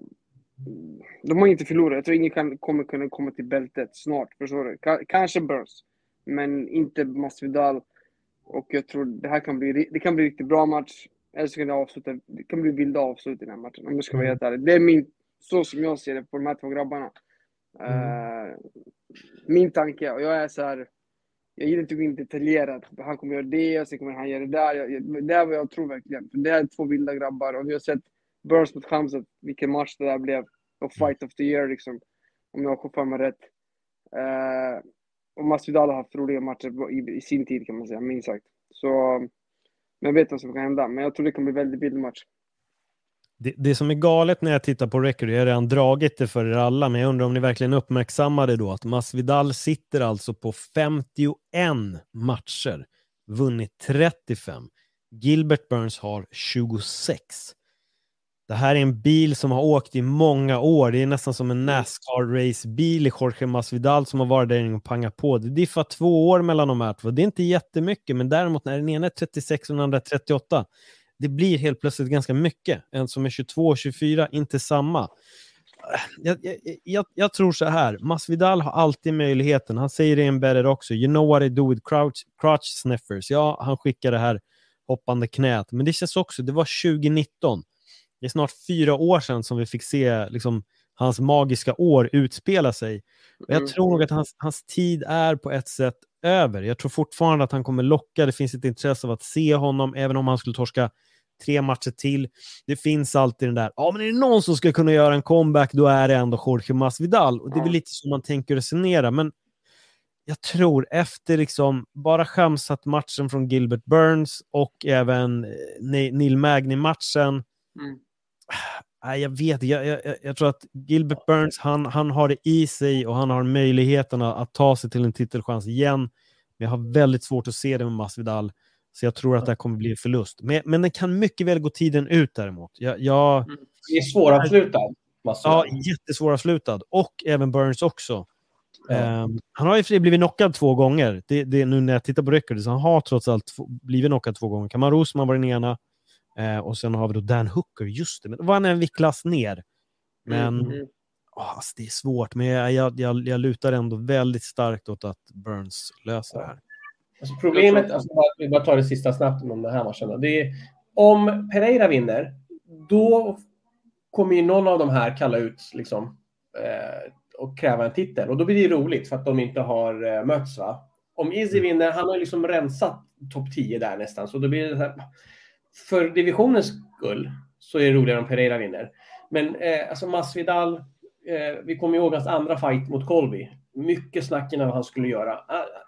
De har inte förlorat. Jag tror ingen kan, kommer kunna komma till bältet snart. Förstår du? K- kanske Burns. Men inte Masvidal. Och jag tror det här kan bli, det kan bli riktigt bra match. Eller så kan det avsluta, det kan bli vilda avslut i den här matchen. Om jag ska vara helt ärlig. Det är min, så som jag ser det på de här två grabbarna. Mm. Uh, min tanke, och jag är så här, jag gillar inte att gå in detaljerat. Han kommer göra det, och sen kommer han göra det där. Jag, jag, det är vad jag tror verkligen. För det är två vilda grabbar. Och vi har sett Burns mot Khamzat, vilken match det där blev. Och fight of the year liksom. Om jag har för mig rätt. Uh, Och Masvidal har haft roliga matcher i, i sin tid, kan man säga, minst sagt. Så, men jag vet vad som kan hända. Men jag tror det kan bli väldigt billig match. Det, det som är galet när jag tittar på record, jag har redan dragit det för er alla, men jag undrar om ni verkligen uppmärksammade då att Masvidal sitter alltså på femtioen matcher, vunnit trettiofem. Gilbert Burns har tjugosex. Det här är en bil som har åkt i många år. Det är nästan som en NASCAR-racebil i Jorge Masvidal som har varit där och pangat på. Det diffar två år mellan de här två. Det är inte jättemycket, men däremot när den ena är trettiosex och den andra är trettioåtta, det blir helt plötsligt ganska mycket. En som är tjugotvå och tjugofyra, inte samma. Jag, jag, jag, jag tror så här. Masvidal har alltid möjligheten. Han säger det i en better också. You know what I do with crouch, crouch sniffers. Ja, han skickar det här hoppande knät. Men det känns också, det var tjugonitton. Det är snart fyra år sedan som vi fick se liksom, hans magiska år utspela sig. Och jag tror nog att hans, hans tid är på ett sätt över. Jag tror fortfarande att han kommer locka. Det finns ett intresse av att se honom, även om han skulle torska tre matcher till. Det finns alltid den där, ja men är det någon som ska kunna göra en comeback, då är det ändå Jorge Masvidal. Och det är väl lite som man tänker resonera. Men jag tror efter liksom bara Khamzat matchen från Gilbert Burns och även Neil Magny-matchen. Mm. Nej, jag vet, jag, jag, jag tror att Gilbert Burns, han, han har det i sig och han har möjligheten att, att ta sig till en titelchans igen. Men jag har väldigt svårt att se det med Masvidal, så jag tror att det kommer bli en förlust. Men, men den kan mycket väl gå tiden ut däremot. Jag, jag, det är svåravslutad. Ja, jättesvåravslutad. Och även Burns också. Ja. Um, han har ju blivit knockad två gånger. Det, det, nu när jag tittar på record, så han har trots allt två, blivit knockad två gånger. Kamaru Usman var den ena. Uh, och sen har vi då Dan Hooker, just det. Men då var han en viktklass ner. Men mm. oh, alltså, det är svårt. Men jag, jag, jag, jag lutar ändå väldigt starkt åt att Burns löser det här. Alltså problemet, alltså, vi bara tar det sista snabbt om det här matchen. Det är, om Pereira vinner, då kommer ju någon av de här kalla ut liksom, eh, och kräva en titel. Och då blir det roligt för att de inte har eh, mötts, va? Om Izzy vinner, han har liksom rensat topp tio där nästan. Så då blir det så här, för divisionens skull så är det roligare om Pereira vinner. Men eh, alltså Masvidal, eh, vi kommer ihåg hans andra fight mot Colby. Mycket snack innan vad han skulle göra.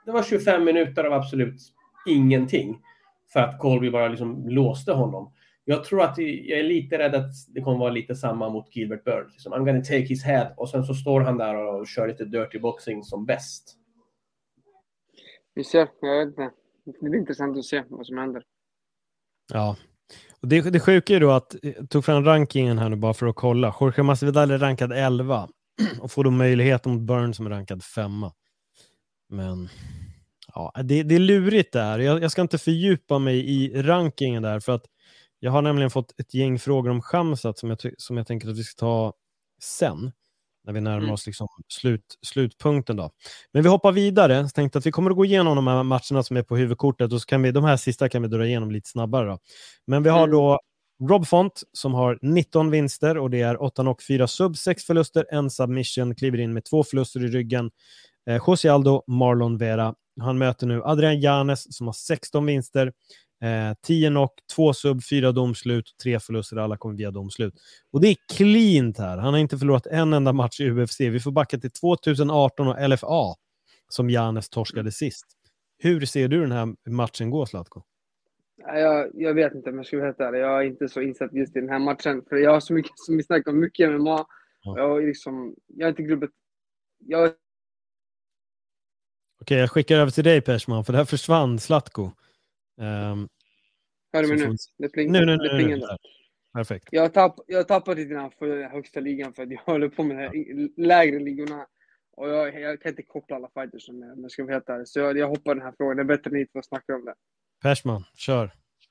det var tjugofem minuter av absolut ingenting för att Colby bara liksom låste honom. Jag tror att jag är lite rädd att det kommer vara lite samma mot Gilbert Burns. Liksom, I'm gonna take his head. Och sen så står han där och kör lite dirty boxing som bäst. Vi ser, jag vet inte. Det blir intressant att se vad som händer. Ja, och det, det sjuka är då att jag tog fram rankingen här nu bara för att kolla. Jorge Masvidal är rankad elva och får då möjlighet mot Burns som är rankad femma. Men ja, det, det är lurigt där. Jag, jag ska inte fördjupa mig i rankingen där för att jag har nämligen fått ett gäng frågor om Khamzat som jag, som jag tänker att vi ska ta sen. När vi närmar oss liksom slut, slutpunkten då. Men vi hoppar vidare. Jag tänkte att vi kommer att gå igenom de här matcherna som är på huvudkortet. Och så kan vi, de här sista kan vi dra igenom lite snabbare då. Men vi har då Rob Font som har nitton vinster. Och det är åtta knock, fyra sub, sex förluster, en submission. Kliver in med två förluster i ryggen. Eh, José Aldo, Marlon Vera. Han möter nu Adrian Yanez som har sexton vinster. Eh, tio knock, två sub, fyra domslut, tre förluster, alla kommer via domslut. Och det är cleant här. Han har inte förlorat en enda match i U F C. Vi får backa till tjugoarton och L F A som Yanez torskade sist. Hur ser du den här matchen gå, Zlatko? Jag, jag vet inte, men jag ska veta det. Jag är inte så insatt just i den här matchen. För jag har så mycket som vi snackar om, mycket M M A. Ja. Jag, liksom, jag är inte grubbet. Jag... Okej, okay, jag skickar över till dig, Persman, för det här försvann Zlatko. Um, Hör du mig nu? Det pling, nu, nu, nu, det nu, nu. Perfekt. Jag har tapp, tappat lite grann för den högsta ligan för att jag håller på med de här lägre ligorna. Och jag, jag kan inte koppla alla fighters som jag, jag ska veta det. Så jag, jag hoppar den här frågan. Det är bättre än ni får snacka om det. Persman, kör.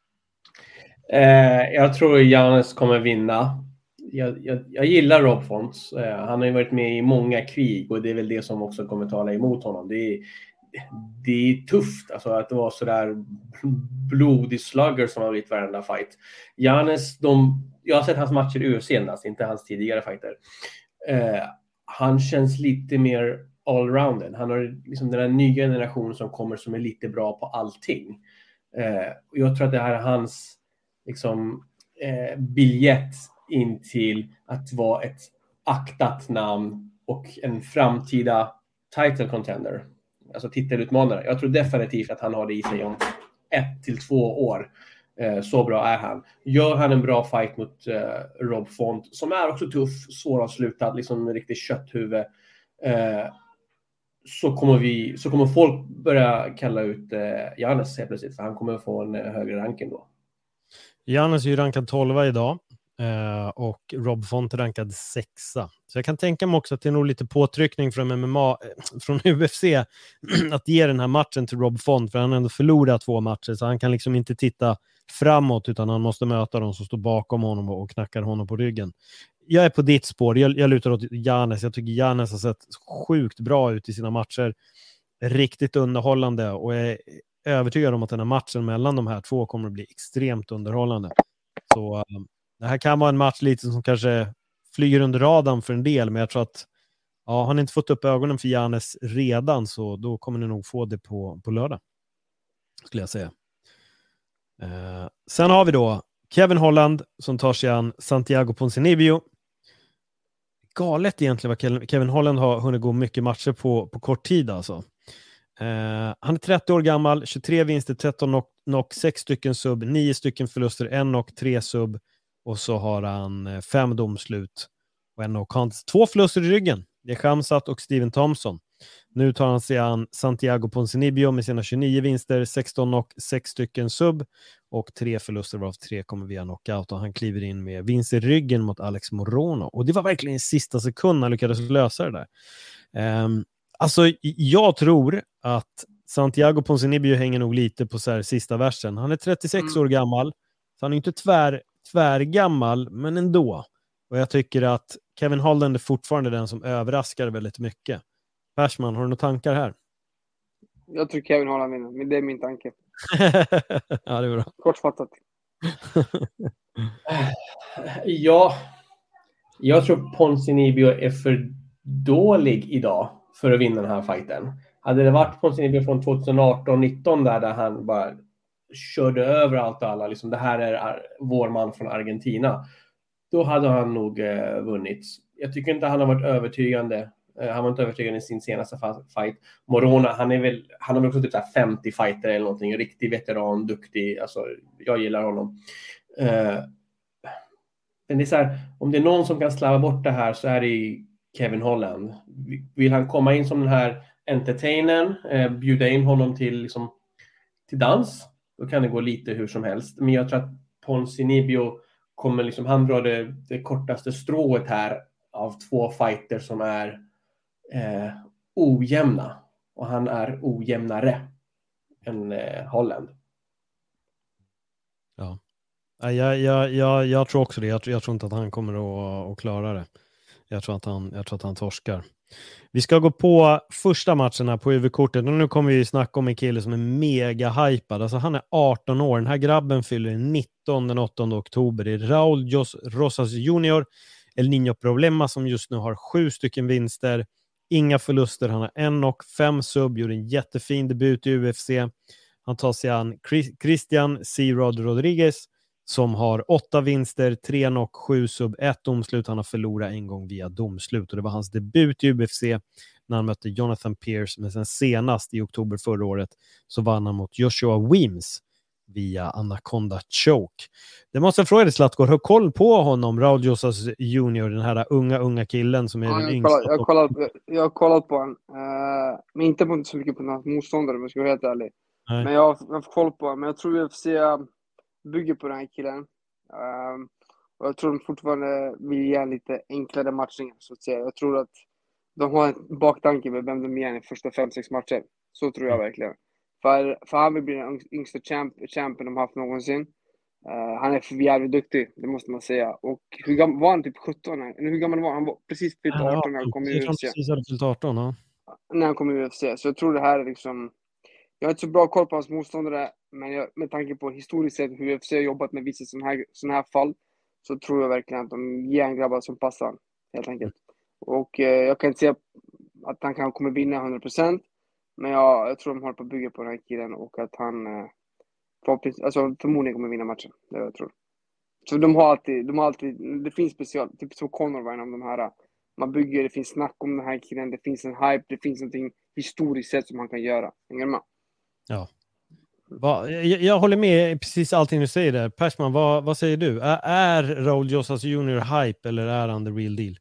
Eh, jag tror Yanez kommer vinna. Jag, jag, jag gillar Rob Font. Eh, han har ju varit med i många krig och det är väl det som också kommer tala emot honom. Det är Det är tufft alltså, att det var så där blodig slugger som har blivit varenda fight. Yanez, de, jag har sett hans matcher i U F C endast, inte hans tidigare fighter. Eh, han känns lite mer allrounded. Han har liksom den här nya generationen som kommer som är lite bra på allting. Eh, och jag tror att det här är hans liksom, eh, biljett in till att vara ett aktat namn och en framtida title contender. Alltså titelutmanare. Jag tror definitivt att han har det i sig om ett till två år. Eh, så bra är han. Gör han en bra fight mot eh, Rob Font, som är också tuff, svåravslutad, liksom en riktig kötthuvud, eh, så kommer vi, så kommer folk börja kalla ut eh, Yanez helt plötsligt, för han kommer få en eh, högre ranking då. Yanez är ju rankad tolva idag. Uh, och Rob Font rankad sexa. Så jag kan tänka mig också att det är nog lite påtryckning från M M A, från U F C att ge den här matchen till Rob Font, för han har ändå förlorat två matcher, så han kan liksom inte titta framåt utan han måste möta de som står bakom honom och knackar honom på ryggen. Jag är på ditt spår. Jag, jag lutar åt Yanez. Jag tycker Yanez har sett sjukt bra ut i sina matcher. Riktigt underhållande, och jag är övertygad om att den här matchen mellan de här två kommer att bli extremt underhållande. Så um, det här kan vara en match lite som kanske flyger under radarn för en del, men jag tror att ja, har ni inte fått upp ögonen för Yanez redan, så då kommer ni nog få det på, på lördag, skulle jag säga. Eh, sen har vi då Kevin Holland som tar sig an Santiago Ponzinibbio. Galet egentligen vad Kevin Holland har hunnit gå mycket matcher på, på kort tid alltså. Eh, han är trettio år gammal, tjugotre vinster, tretton knock, knock, sex stycken sub, nio stycken förluster, en knock, tre sub. Och så har han fem domslut och en och hans två förluster i ryggen. Det är Khamzat och Steven Thompson. Nu tar han sig an Santiago Ponzinibbio med sina tjugonio vinster, sexton och sex stycken sub och tre förluster, varav tre kommer via knockout. Och han kliver in med vinst i ryggen mot Alex Morono. Och det var verkligen i sista sekund han lyckades lösa det där. Um, alltså, jag tror att Santiago Ponzinibbio hänger nog lite på så här sista versen. Han är trettiosex mm. år gammal, så han är inte tvär tvärgammal, men ändå. Och jag tycker att Kevin Holland är fortfarande den som överraskar väldigt mycket. Persman, har du några tankar här? Jag tror Kevin Holland vinner, men det är min tanke. Ja, det är bra. Kortfattat. Ja, jag tror Ponzinibbio är för dålig idag för att vinna den här fighten. Hade det varit Ponzinibbio från tjugoarton nitton där, där han bara körde över allt och alla, liksom, det här är vår man från Argentina, då hade han nog eh, vunnit. Jag tycker inte han har varit övertygande Uh, han var inte övertygad i sin senaste fight. Morona, han är väl, han har också typ så här femtio fighter eller någonting. Riktig veteran, duktig. Alltså, jag gillar honom. Uh, men det är så här, om det är någon som kan slarva bort det här så är det Kevin Holland. Vill han komma in som den här entertainern, uh, bjuda in honom till, liksom, till dans, då kan det gå lite hur som helst. Men jag tror att Ponzinibbio kommer liksom, han drar det, det kortaste strået här av två fighter som är eh, ojämna. Och han är ojämnare än eh, Holland. Ja, jag, jag, jag, jag tror också det. Jag, jag tror inte att han kommer att, att klara det. Jag tror att han, jag tror att han torskar. Vi ska gå på första matchen här på huvudkortet. Och nu kommer vi snacka om en kille som är mega hypad. Alltså han är arton år. Den här grabben fyller nitton den åttonde oktober. Det är Raul Jos Rosas junior, El Niño Problema, som just nu har sju stycken vinster. Inga förluster. Han har en och fem sub. Gjorde en jättefin debut i U F C. Han tar sig an Christian C-Rod Rodriguez, som har åtta vinster, tre och sju sub, ett domslut. Han har förlorat en gång via domslut. Och det var hans debut i U F C när han mötte Jonathan Pierce. Men sen senast i oktober förra året så vann han mot Joshua Weems via Anaconda Choke. Det måste jag fråga dig, Zlatko. Har du koll på honom, Raul Josas junior, den här unga, unga killen som är ja, den jag yngsta? Kollat, jag, har kollat, jag har kollat på honom. Uh, men inte på, så mycket på hans motståndare, om jag ska vara helt ärlig. Nej. Men jag har, jag har koll på honom. Men jag tror U F C bygger på den här killen. Um, och jag tror de fortfarande vill ge en lite enklare matchning, så att säga. Jag tror att de har en baktanke med vem de ger i första fem sex matcher. Så tror jag verkligen. För, för han vill bli den yngsta champ, champion de haft någonsin. Uh, han är för jävligt duktig, det måste man säga. Och hur gammal var han? Typ sjutton? Eller hur gammal var han? Han var precis fyllt arton när han kom i U F C. Precis hade fyllt arton, ja. När han kom i U F C. Så jag tror det här är liksom... Jag har inte så bra koll på hans motståndare, men jag, med tanke på historiskt sett hur U F C har jobbat med vissa sådana här, såna här fall, så tror jag verkligen att de ger en grabbar som passar, helt enkelt. Och eh, jag kan inte säga att han kan kommer vinna hundra procent, men jag, jag tror de håller på att bygga på den här killen och att han eh, alltså, förmodligen kommer vinna matchen. Det jag tror. Så de har alltid, de har alltid, det finns special, typ som Conor var en av de här. Man bygger, det finns snack om den här killen, det finns en hype, det finns någonting historiskt sett som man kan göra. Hänger med? Ja. Va, jag, jag håller med precis allting du säger där. Persman, vad, vad säger du? Är, är Raul Josas junior hype eller är han the real deal?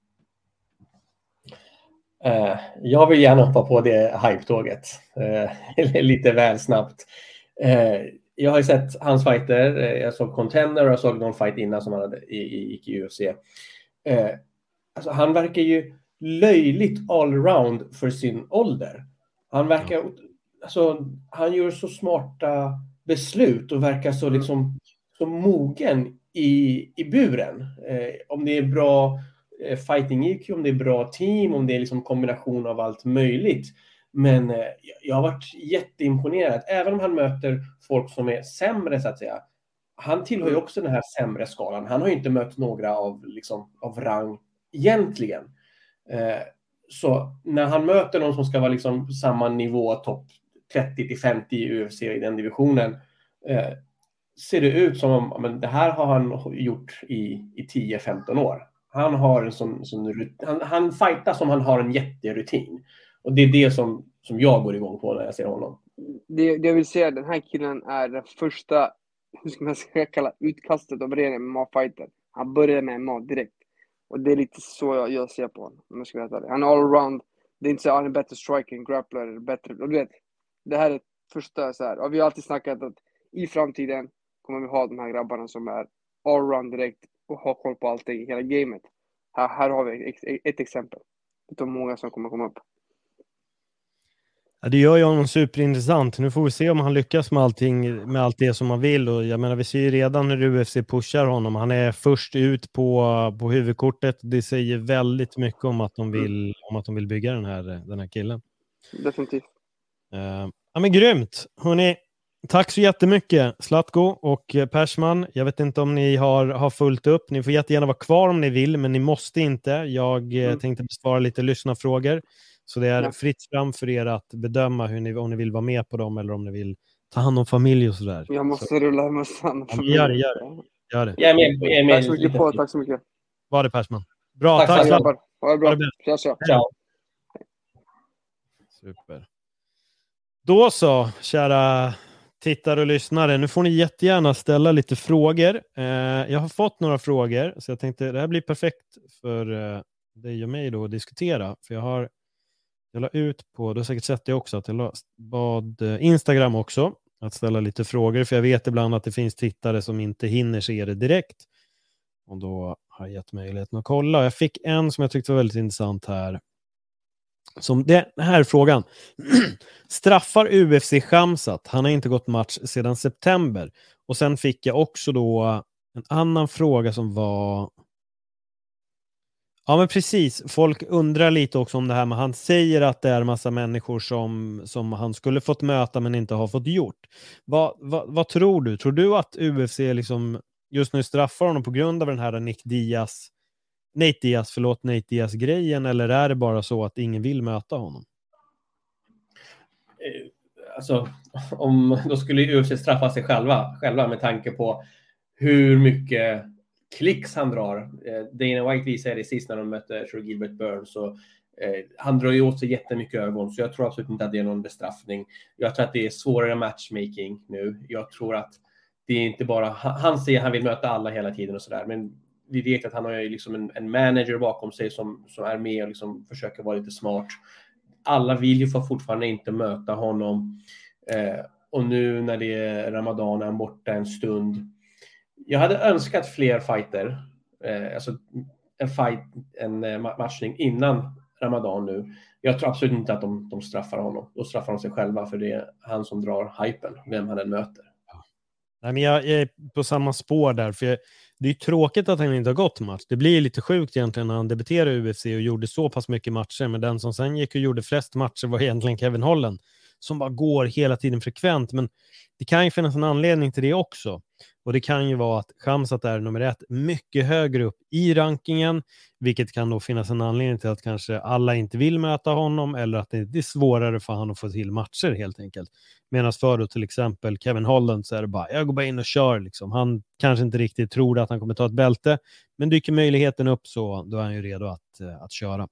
Uh, jag vill gärna hoppa på det hype-tåget. Uh, lite väl snabbt. Uh, jag har ju sett hans fighter. Uh, jag såg Contender och jag såg någon fight innan som han hade i, i, gick i U F C. Uh, alltså, han verkar ju löjligt allround för sin ålder. Han verkar... Ja. Alltså, han gör så smarta beslut och verkar så, liksom, så mogen i, i buren. Eh, om det är bra eh, fighting I Q, om det är bra team, om det är liksom kombination av allt möjligt. Men eh, jag har varit jätteimponerad. Även om han möter folk som är sämre, så att säga. Han tillhör ju också den här sämre skalan. Han har ju inte mött några av, liksom, av rang egentligen. Eh, så när han möter någon som ska vara liksom samma nivå, topp trettio till femtio i U F C i den divisionen, eh, ser det ut som om men det här har han gjort i, i tio femton år. Han har en sån, sån han, han fightar som han har en jätterutin. Och det är det som, som jag går igång på när jag ser honom. Det, det jag vill säga, den här killen är den första, hur ska man ska kalla, utkastet av ren M M A-fighter. Han började med M M A direkt. Och det är lite så jag, jag ser på honom. Om jag ska veta det. Han är all-around. Det är inte så att han är bättre striker, grappler, bättre. Och du vet, det här är första så här. Och vi har alltid snackat att i framtiden kommer vi ha de här grabbarna som är all-around direkt och har koll på allting i hela gamet. Här, här har vi ett, ett exempel. Det är många som kommer komma upp. Ja, det gör ju honom superintressant. Nu får vi se om han lyckas med allting, med allt det som han vill. Och jag menar, vi ser ju redan hur U F C pushar honom. Han är först ut på, på huvudkortet. Det säger väldigt mycket om att de vill, mm. om att de vill bygga den här, den här killen. Definitivt. Uh, ja, men grymt. Hörrni, tack så jättemycket, Zlatko och Persman. Jag vet inte om ni har, har fullt upp. Ni får jättegärna vara kvar om ni vill, men ni måste inte. Jag mm. tänkte besvara lite lyssnarfrågor. Så det är ja. fritt fram för er att bedöma hur ni, om ni vill vara med på dem eller om ni vill ta hand om familj och sådär. Jag måste så. rulla hem och stanna. Ja, gör det, gör det. Gör det. Jag är med, jag är med. Tack så mycket på, tack så mycket. Var det, Persman? Bra, tack. tack. Tack, grabbar. Ha det bra. Ciao, ciao. Ciao. Super. Då så, kära tittare och lyssnare. Nu får ni jättegärna ställa lite frågor. Eh, jag har fått några frågor, så jag tänkte det här blir perfekt för eh, dig och mig då att diskutera. För jag har jag la ut på, du har säkert sett det också, att jag la, bad eh, Instagram också att ställa lite frågor. För jag vet ibland att det finns tittare som inte hinner se det direkt. Och då har jag gett möjligheten att kolla. Jag fick en som jag tyckte var väldigt intressant här. Som det här är frågan. Straffar U F C Khamzat? Han har inte gått match sedan september. Och sen fick jag också då en annan fråga som var... Ja, men precis. Folk undrar lite också om det här, men han säger att det är en massa människor som, som han skulle fått möta men inte har fått gjort. Vad, vad, vad tror du? Tror du att U F C liksom just nu straffar honom på grund av den här Nick Diaz, Nate Diaz, förlåt, Nate Diaz-grejen, eller är det bara så att ingen vill möta honom? Alltså, om då skulle U F C straffa sig själva, själva med tanke på hur mycket klicks han drar. Dana White visade det sist när de mötte Sir Gilbert Burns, så eh, han drar ju åt sig jättemycket ögon, så jag tror absolut inte att det är någon bestraffning. Jag tror att det är svårare matchmaking nu. Jag tror att det är inte bara, han säger att han vill möta alla hela tiden och sådär, men vi vet att han har ju liksom en, en manager bakom sig som, som är med och liksom försöker vara lite smart. Alla vill ju fortfarande inte möta honom. Eh, och nu när det är Ramadan är han borta en stund. Jag hade önskat fler fighter. Eh, alltså en fight, en eh, matchning innan Ramadan nu. Jag tror absolut inte att de, de straffar honom. Då straffar de sig själva, för det är han som drar hypen, vem han än möter. Nej, men jag, jag är på samma spår där, för jag, det är tråkigt att han inte har gått match. Det blir lite sjukt egentligen när han debuterade i U F C och gjorde så pass mycket matcher, men den som sen gick och gjorde flest matcher var egentligen Kevin Holland, som bara går hela tiden frekvent. Men det kan ju finnas en anledning till det också. Och det kan ju vara att Khamzat är nummer ett mycket högre upp i rankingen, vilket kan då finnas en anledning till att kanske alla inte vill möta honom, eller att det är svårare för han att få till matcher helt enkelt. Medan för då till exempel Kevin Holland så är det bara, jag går bara in och kör liksom. Han kanske inte riktigt tror att han kommer ta ett bälte, men dyker möjligheten upp så då är han ju redo att, att köra.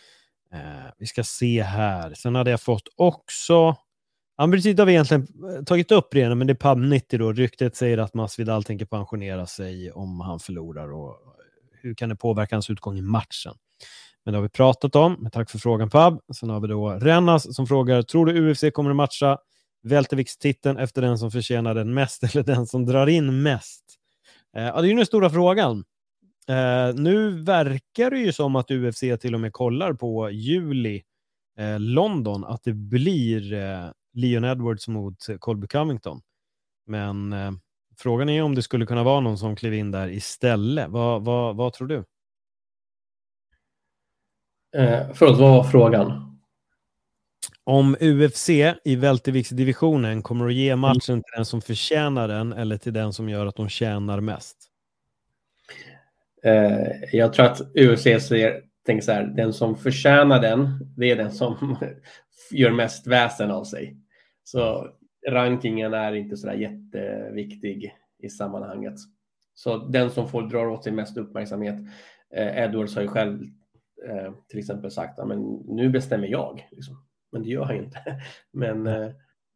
Eh, vi ska se här. Sen hade jag fått också, han precis har vi egentligen tagit upp redan, men det är Pub nittio då. Ryktet säger att Masvidal tänker pensionera sig om han förlorar, och hur kan det påverka hans utgång i matchen? Men det har vi pratat om, men tack för frågan Pub. Sen har vi då Rennas som frågar, tror du U F C kommer att matcha välterviktstiteln efter den som förtjänar den mest eller den som drar in mest? Eh, ja, det är ju den stora frågan. Eh, nu verkar det ju som att U F C till och med kollar på juli eh, London, att det blir eh, Leon Edwards mot Colby Covington. Men eh, frågan är om det skulle kunna vara någon som klev in där istället. Vad, vad, vad tror du? Eh, förlåt, vad var frågan? Om U F C i välterviktsdivisionen kommer att ge matchen till den som förtjänar den eller till den som gör att de tjänar mest? Eh, jag tror att U F C säger, tänker så här, den som förtjänar den, det är den som gör mest väsen av sig. Så rankingen är inte så där jätteviktig i sammanhanget. Så den som får dra åt sig mest uppmärksamhet, eh, Edwards har ju själv eh, till exempel sagt, ja, men nu bestämmer jag liksom. Men det gör han inte. Men eh,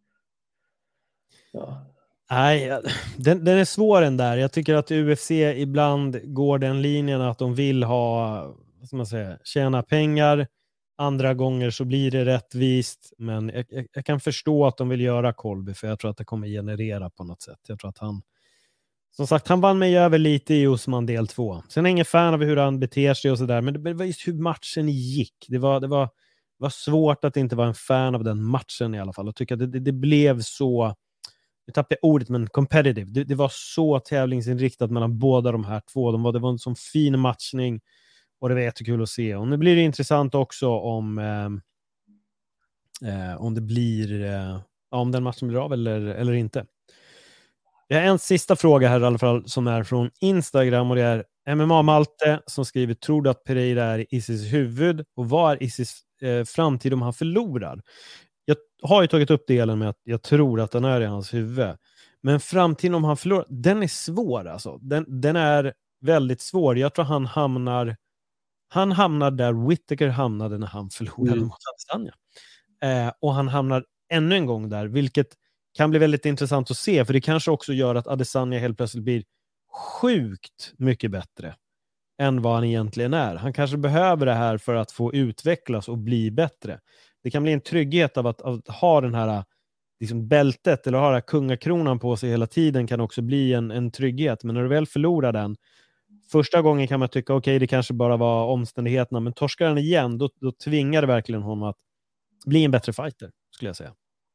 ja. Nej, den, den är svår den där. Jag tycker att U F C ibland går den linjen att de vill ha, vad ska man säga, tjäna pengar. Andra gånger så blir det rättvist. Men jag, jag, jag kan förstå att de vill göra Colby, för jag tror att det kommer generera på något sätt. Jag tror att han, som sagt, han vann mig över lite i Usman del två. Sen är jag ingen fan av hur han beter sig och sådär. Men det var just hur matchen gick. Det var, det var, det var svårt att inte vara en fan av den matchen i alla fall. Och tycka att det, det, det blev så, jag tappade ordet, men competitive. Det, det var så tävlingsinriktat mellan båda de här två. De var, det var en sån fin matchning. Och det var jättekul att se. Och nu blir det intressant också om eh, eh, om det blir eh, om den matchen blir av eller, eller inte. Jag har en sista fråga här i alla fall som är från Instagram, och det är M M A Malte som skriver, tror du att Pereira är i Isis huvud, och vad är Isis eh, framtid om han förlorar? Jag har ju tagit upp delen med att jag tror att den är i hans huvud. Men framtiden om han förlorar, den är svår alltså. Den, den är väldigt svår. Jag tror han hamnar Han hamnar där Whittaker hamnade när han förlorade mm. mot Adesanya. Eh, och han hamnar ännu en gång där, vilket kan bli väldigt intressant att se, för det kanske också gör att Adesanya helt plötsligt blir sjukt mycket bättre än vad han egentligen är. Han kanske behöver det här för att få utvecklas och bli bättre. Det kan bli en trygghet av att, av att ha den här liksom bältet eller ha den här kungakronan på sig hela tiden, kan också bli en, en trygghet. Men när du väl förlorar den, första gången kan man tycka okej, okay, det kanske bara var omständigheterna, men torskar den igen, då, då tvingar det verkligen honom att bli en bättre fighter, skulle jag säga.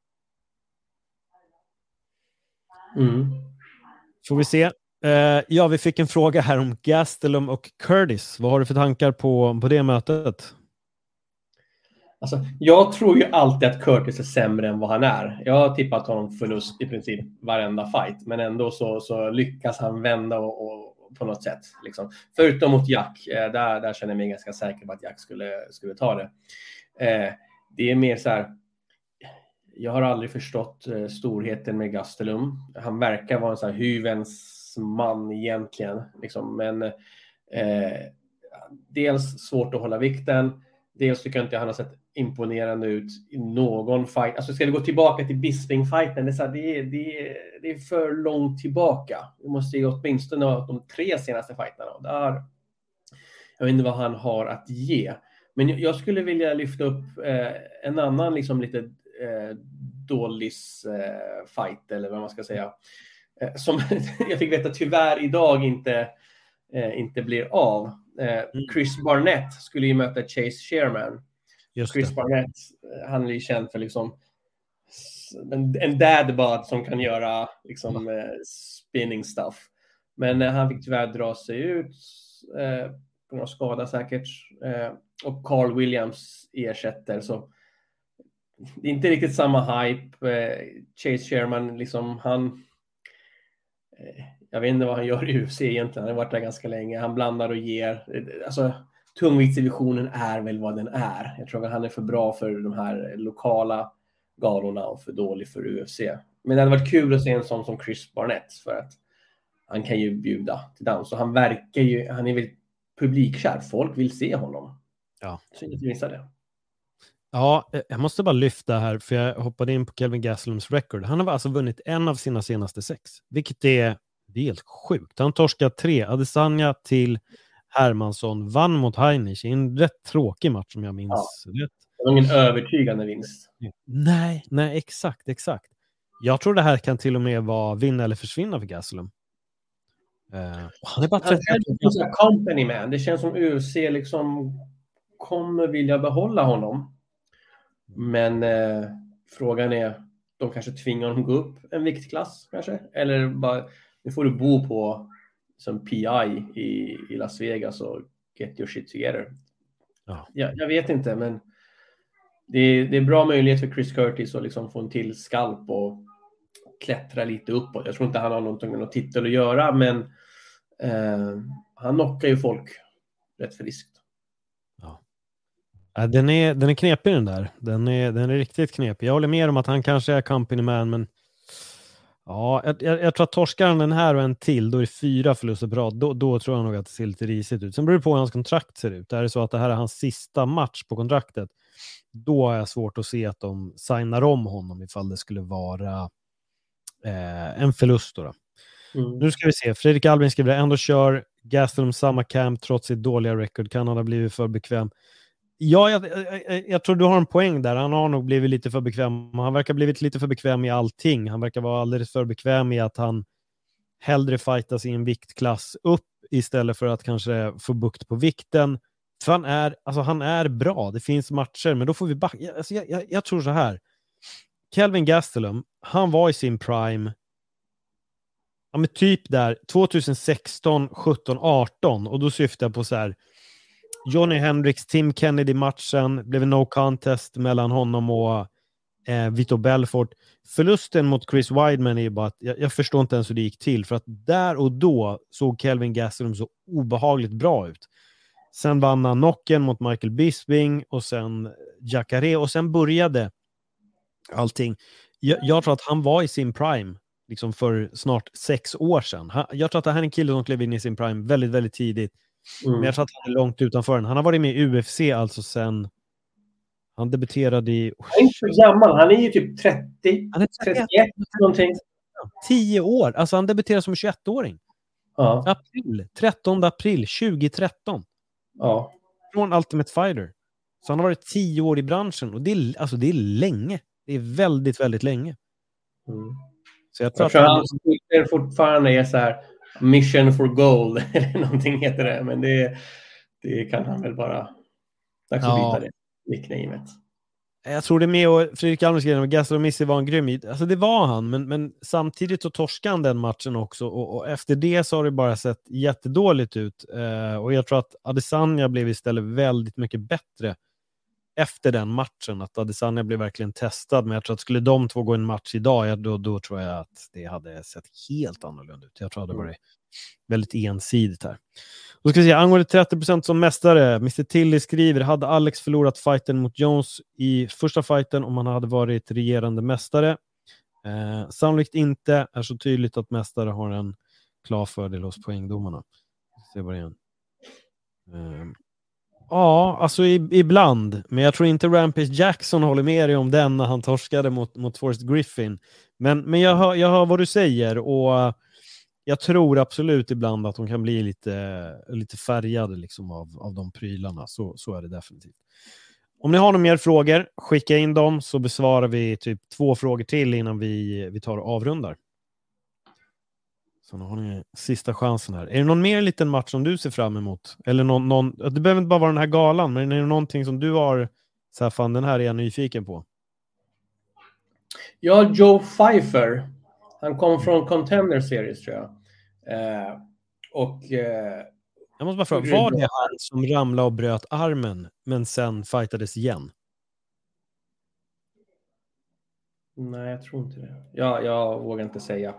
Mm. Får vi se. Uh, ja, vi fick en fråga här om Gastelum och Curtis. Vad har du för tankar på, på det mötet? Alltså, jag tror ju alltid att Curtis är sämre än vad han är. Jag har tippat honom förlust i princip varenda fight. Men ändå så, så lyckas han vända och, och på något sätt. Liksom. Förutom mot Jack. Eh, där, där känner jag mig ganska säker på att Jack skulle, skulle ta det. Eh, det är mer så här... Jag har aldrig förstått eh, storheten med Gastelum. Han verkar vara en så här hyvens man egentligen. Liksom. Men eh, dels svårt att hålla vikten. Dels tycker jag inte han har sett imponerande ut i någon fight. Alltså ska vi gå tillbaka till Bisping-fighten? Det är, så här, det, är, det, är, det är för långt tillbaka. Vi måste ju åtminstone ha de tre senaste fighterna. Där, jag vet inte vad han har att ge. Men jag skulle vilja lyfta upp eh, en annan liksom lite eh, dålis eh, fight, eller vad man ska säga. Eh, som jag fick veta tyvärr idag inte, eh, inte blir av. Eh, Chris Barnett skulle ju möta Chase Sherman. Just Chris det. Barnett, han är ju känd för liksom en, en dadbud som kan göra liksom eh, spinning stuff. Men eh, han fick tyvärr dra sig ut eh, på någon skada säkert. Eh, och Carl Williams ersätter, så det är inte riktigt samma hype. Eh, Chase Sherman, liksom han eh, jag vet inte vad han gör i U F C egentligen. Han har varit där ganska länge. Han blandar och ger. Alltså, tungviktsdivisionen är väl vad den är. Jag tror att han är för bra för de här lokala galorna och för dålig för U F C. Men det hade varit kul att se en sån som Chris Barnett, för att han kan ju bjuda till dans. Så han verkar ju, han är väl publikkär. Folk vill se honom. Ja. Så jag missar det. Ja, jag måste bara lyfta här, för jag hoppade in på Kelvin Gastelums record. Han har alltså vunnit en av sina senaste sex, vilket är Det är helt sjukt. Han torskade tre. Adesanya till Hermansson. Vann mot Heinisch i en rätt tråkig match, som jag minns ja. rätt. Det var ingen övertygande vinst. Nej, nej, exakt, exakt. Jag tror det här kan till och med vara vinna eller försvinna för Gastelum. Uh, han är bara trettio company man. Det känns som U F C liksom kommer vilja behålla honom. Men eh, frågan är, de kanske tvingar honom gå upp en viktklass kanske. Eller bara, nu får du bo på som P I i, i Las Vegas och get your shit together. Ja. Ja, jag vet inte, men det är, det är bra möjlighet för Chris Curtis att liksom få en till skalp och klättra lite uppåt. Jag tror inte han har någonting med någon titel att göra, men eh, han knockar ju folk rätt friskt. Ja. Ja, den är, den är knepig den där. Den är, den är riktigt knepig. Jag håller med om att han kanske är company man, men ja, jag, jag, jag tror att torskar han den här och en till, då är det fyra förluster bra. Då, då tror jag nog att det ser lite risigt ut. Sen beror det på hur hans kontrakt ser ut. Är det så att det här är hans sista match på kontraktet, då har jag svårt att se att de signar om honom ifall det skulle vara eh, en förlust då. då. Mm. Nu ska vi se. Fredrik Albin skriver ändå kör Gastelum samma camp trots sitt dåliga record. Kan han ha blivit för bekväm? Ja, jag, jag, jag tror du har en poäng där. Han har nog blivit lite för bekväm. Han verkar ha blivit lite för bekväm i allting. Han verkar vara alldeles för bekväm i att han hellre fightas i en viktklass upp istället för att kanske få bukt på vikten. För han är, alltså han är bra. Det finns matcher, men då får vi backa. Alltså jag, jag, jag tror så här. Kelvin Gastelum, han var i sin prime ja, men typ där tjugohundrasexton, sjutton, arton, och då syftar jag på så här Johnny Hendricks, Tim Kennedy-matchen, blev en no contest mellan honom och eh, Vitor Belfort. Förlusten mot Chris Weidman är ju bara att jag, jag förstår inte ens hur det gick till, för att där och då såg Kelvin Gastelum så obehagligt bra ut. Sen vann han knocken mot Michael Bisping och sen Jacare, och sen började allting. Jag, jag tror att han var i sin prime liksom för snart sex år sedan. Han, jag tror att det här är en kille som klev in i sin prime väldigt, väldigt tidigt. Mm. Men jag tror att han är långt utanför den. Han har varit med i U F C alltså sen Han debuterade i... Han är inte så gammal. Han är ju typ trettio, han är trettioett någonting. tio år. Alltså han debuterade som tjugoett-åring. Ja. April. trettonde april tjugohundratretton. Ja. Från Ultimate Fighter. Så han har varit tio år i branschen. Och det är, alltså det är länge. Det är väldigt, väldigt länge. Mm. Så jag tror, jag tror att han han fortfarande är så här mission for gold eller någonting heter det. Men det, det kan han väl bara dags att ja. byta det nicknamet. Jag tror det med och Fredrik Almgren och Gaston Missi var en grym. Alltså det var han, men, men samtidigt så torskade han den matchen också. Och, och efter det så har det bara sett jättedåligt ut. Eh, och jag tror att Adesanya blev istället väldigt mycket bättre efter den matchen. Att Adesanya blev verkligen testad. Men jag tror att skulle de två gå en match idag, ja, då, då tror jag att det hade sett helt annorlunda ut. Jag tror att det var väldigt ensidigt här. Då ska vi se, angående trettio procent som mästare. mister Tilly skriver, hade Alex förlorat fighten mot Jones i första fighten om han hade varit regerande mästare? Eh, sannolikt inte. Är så tydligt att mästare har en klar fördel hos poängdomarna. Se vad det är. Eh, ja, alltså i, ibland. Men jag tror inte Rampage Jackson håller med dig om den när han torskade mot, mot Forrest Griffin. Men, men jag, hör, jag hör vad du säger och jag tror absolut ibland att de kan bli lite, lite färgade liksom av, av de prylarna. Så, så är det definitivt. Om ni har några mer frågor, skicka in dem så besvarar vi typ två frågor till innan vi, vi tar och avrundar. Så nu har ni sista chansen här. Är det någon mer liten match som du ser fram emot? Eller någon, någon, det behöver inte bara vara den här galan, men är det någonting som du har så här, fan den här är jag nyfiken på? Ja, Joe Pfeiffer. Han kom från Contender Series tror jag. Eh, och eh, jag måste bara fråga, var det han som ramlade och bröt armen men sen fightades igen? Nej, jag tror inte det. Ja, jag vågar inte säga.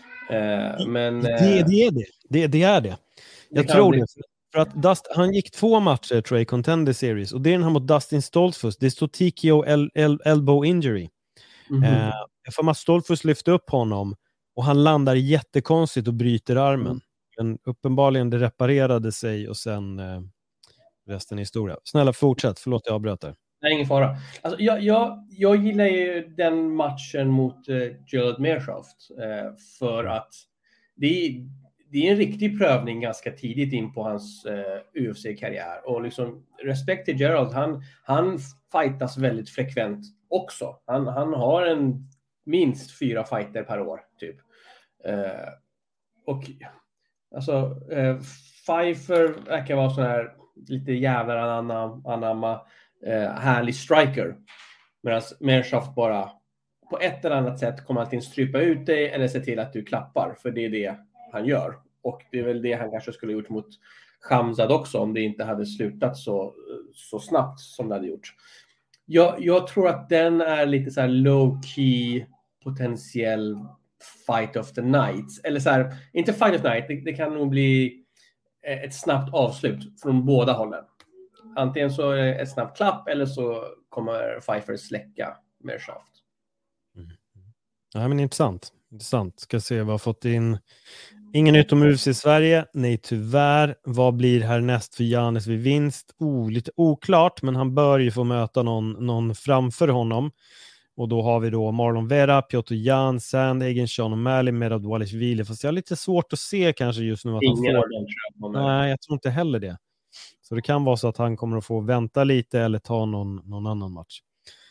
Eh, men, det, det, det är det. det. Det är det. Jag det tror det. det. För att Dust, han gick två matcher tror jag i Contender Series och det är den här mot Dustin Stoltzfus. Det står T K O el- el- elbow injury. Mm-hmm. Eh, för att Stoltzfus lyfte upp honom och han landar jättekonstigt och bryter armen. Mm. Men uppenbarligen det reparerade sig och sen eh, resten är historia. Snälla fortsätt, förlåt jag avbröt där. Nej, ingen fara. Alltså, jag, jag, jag gillar ju den matchen mot eh, Gerald Meerschaft eh, för att det är, det är en riktig prövning ganska tidigt in på hans eh, U F C-karriär. Och liksom respekt till Gerald, han, han fightas väldigt frekvent också. Han, han har en minst fyra fighter per år typ. Eh, och alltså eh, Pfeiffer verkar vara sån här lite jävlar anamma, anamma eh, härlig striker. Medan Meerschaft bara på ett eller annat sätt kommer alltid strypa ut dig eller se till att du klappar, för det är det han gör. Och det är väl det han kanske skulle ha gjort mot Khamzat också om det inte hade slutat så, så snabbt som det hade gjort. Jag, jag tror att den är lite så här low key potentiell fight of the night. Eller så här, inte fight of the night, det, det kan nog bli ett snabbt avslut från båda hållen. Antingen så är det ett snabbt klapp eller så kommer Pfeiffer släcka Meerschaft. Mm. Ja, men intressant. Intressant. Ska se, vi har fått in ingen utom U F C i Sverige. Nej, tyvärr. Vad blir härnäst för Giannis vid vinst? Oh, lite oklart, men han bör ju få möta någon, någon framför honom. Och då har vi då Marlon Vera, Piotr Jan, Sandhagen, Sean O'Malley, Merab Dvalishvili. Fast jag har lite svårt att se kanske just nu att ingen han får den, tror jag. Nej, jag tror inte heller det. Så det kan vara så att han kommer att få vänta lite eller ta någon, någon annan match.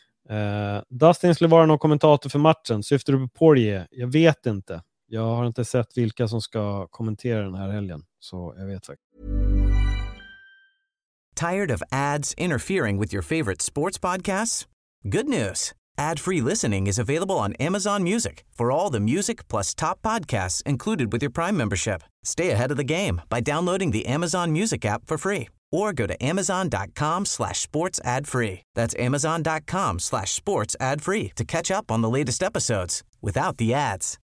Uh, Dustin skulle vara någon kommentator för matchen. Syftar du på Poirier? Jag vet inte. Jag har inte sett vilka som ska kommentera den här helgen. Så jag vet faktiskt. Tired of ads interfering with your favorite sports podcasts? Good news. Ad-free listening is available on Amazon Music for all the music plus top podcasts included with your Prime membership. Stay ahead of the game by downloading the Amazon Music app for free or go to amazon.com slash sports ad free. That's amazon.com slash sports ad free to catch up on the latest episodes without the ads.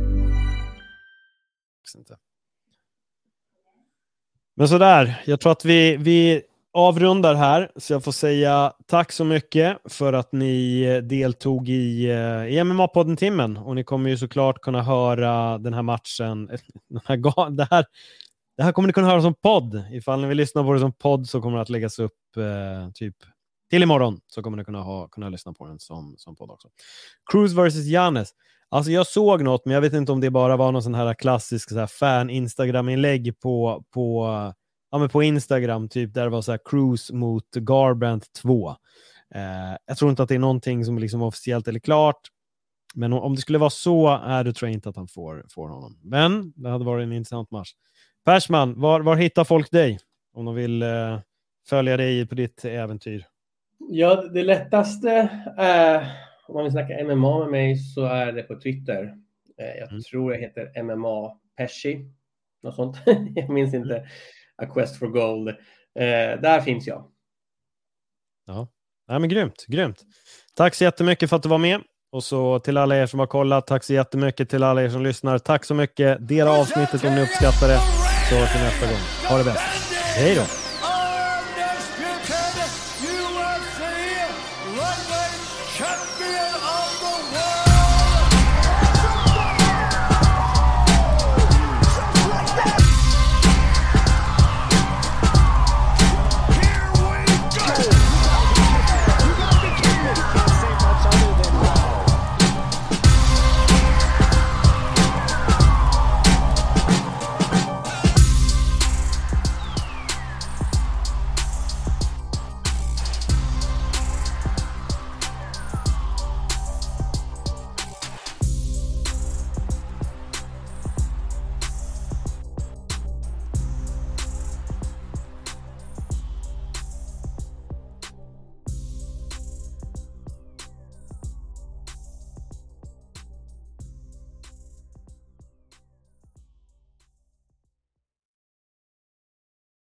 Men sådär, jag tror att vi, vi avrundar här, så jag får säga tack så mycket för att ni deltog i, i M M A-podden-timmen, och ni kommer ju såklart kunna höra den här matchen den här, det, här, det här kommer ni kunna höra som podd. Ifall ni vill lyssna på det som podd så kommer det att läggas upp eh, typ till imorgon så kommer ni kunna, ha, kunna lyssna på den som, som podd också. Cruz versus Giannis. Alltså jag såg något, men jag vet inte om det bara var någon sån här klassisk så här fan-Instagram-inlägg på, på, ja, men på Instagram, typ där det var så här Cruz mot Garbrandt två. Eh, jag tror inte att det är någonting som liksom officiellt eller klart, men om det skulle vara så är det tror jag inte att han får, får honom. Men det hade varit en intressant match. Persman, var, var hittar folk dig om de vill eh, följa dig på ditt äventyr? Ja, det lättaste är, om man vill snacka M M A med mig, så är det på Twitter. Jag mm. tror jag heter M M A Pesci, något sånt. Jag minns inte. A Quest for Gold. Där finns jag. Ja, ja men grymt, grymt. Tack så jättemycket för att du var med. Och så till alla er som har kollat, tack så jättemycket till alla er som lyssnar. Tack så mycket. Dela avsnittet om ni uppskattar det. Så till nästa gång. Ha det bäst. Hej då. Champion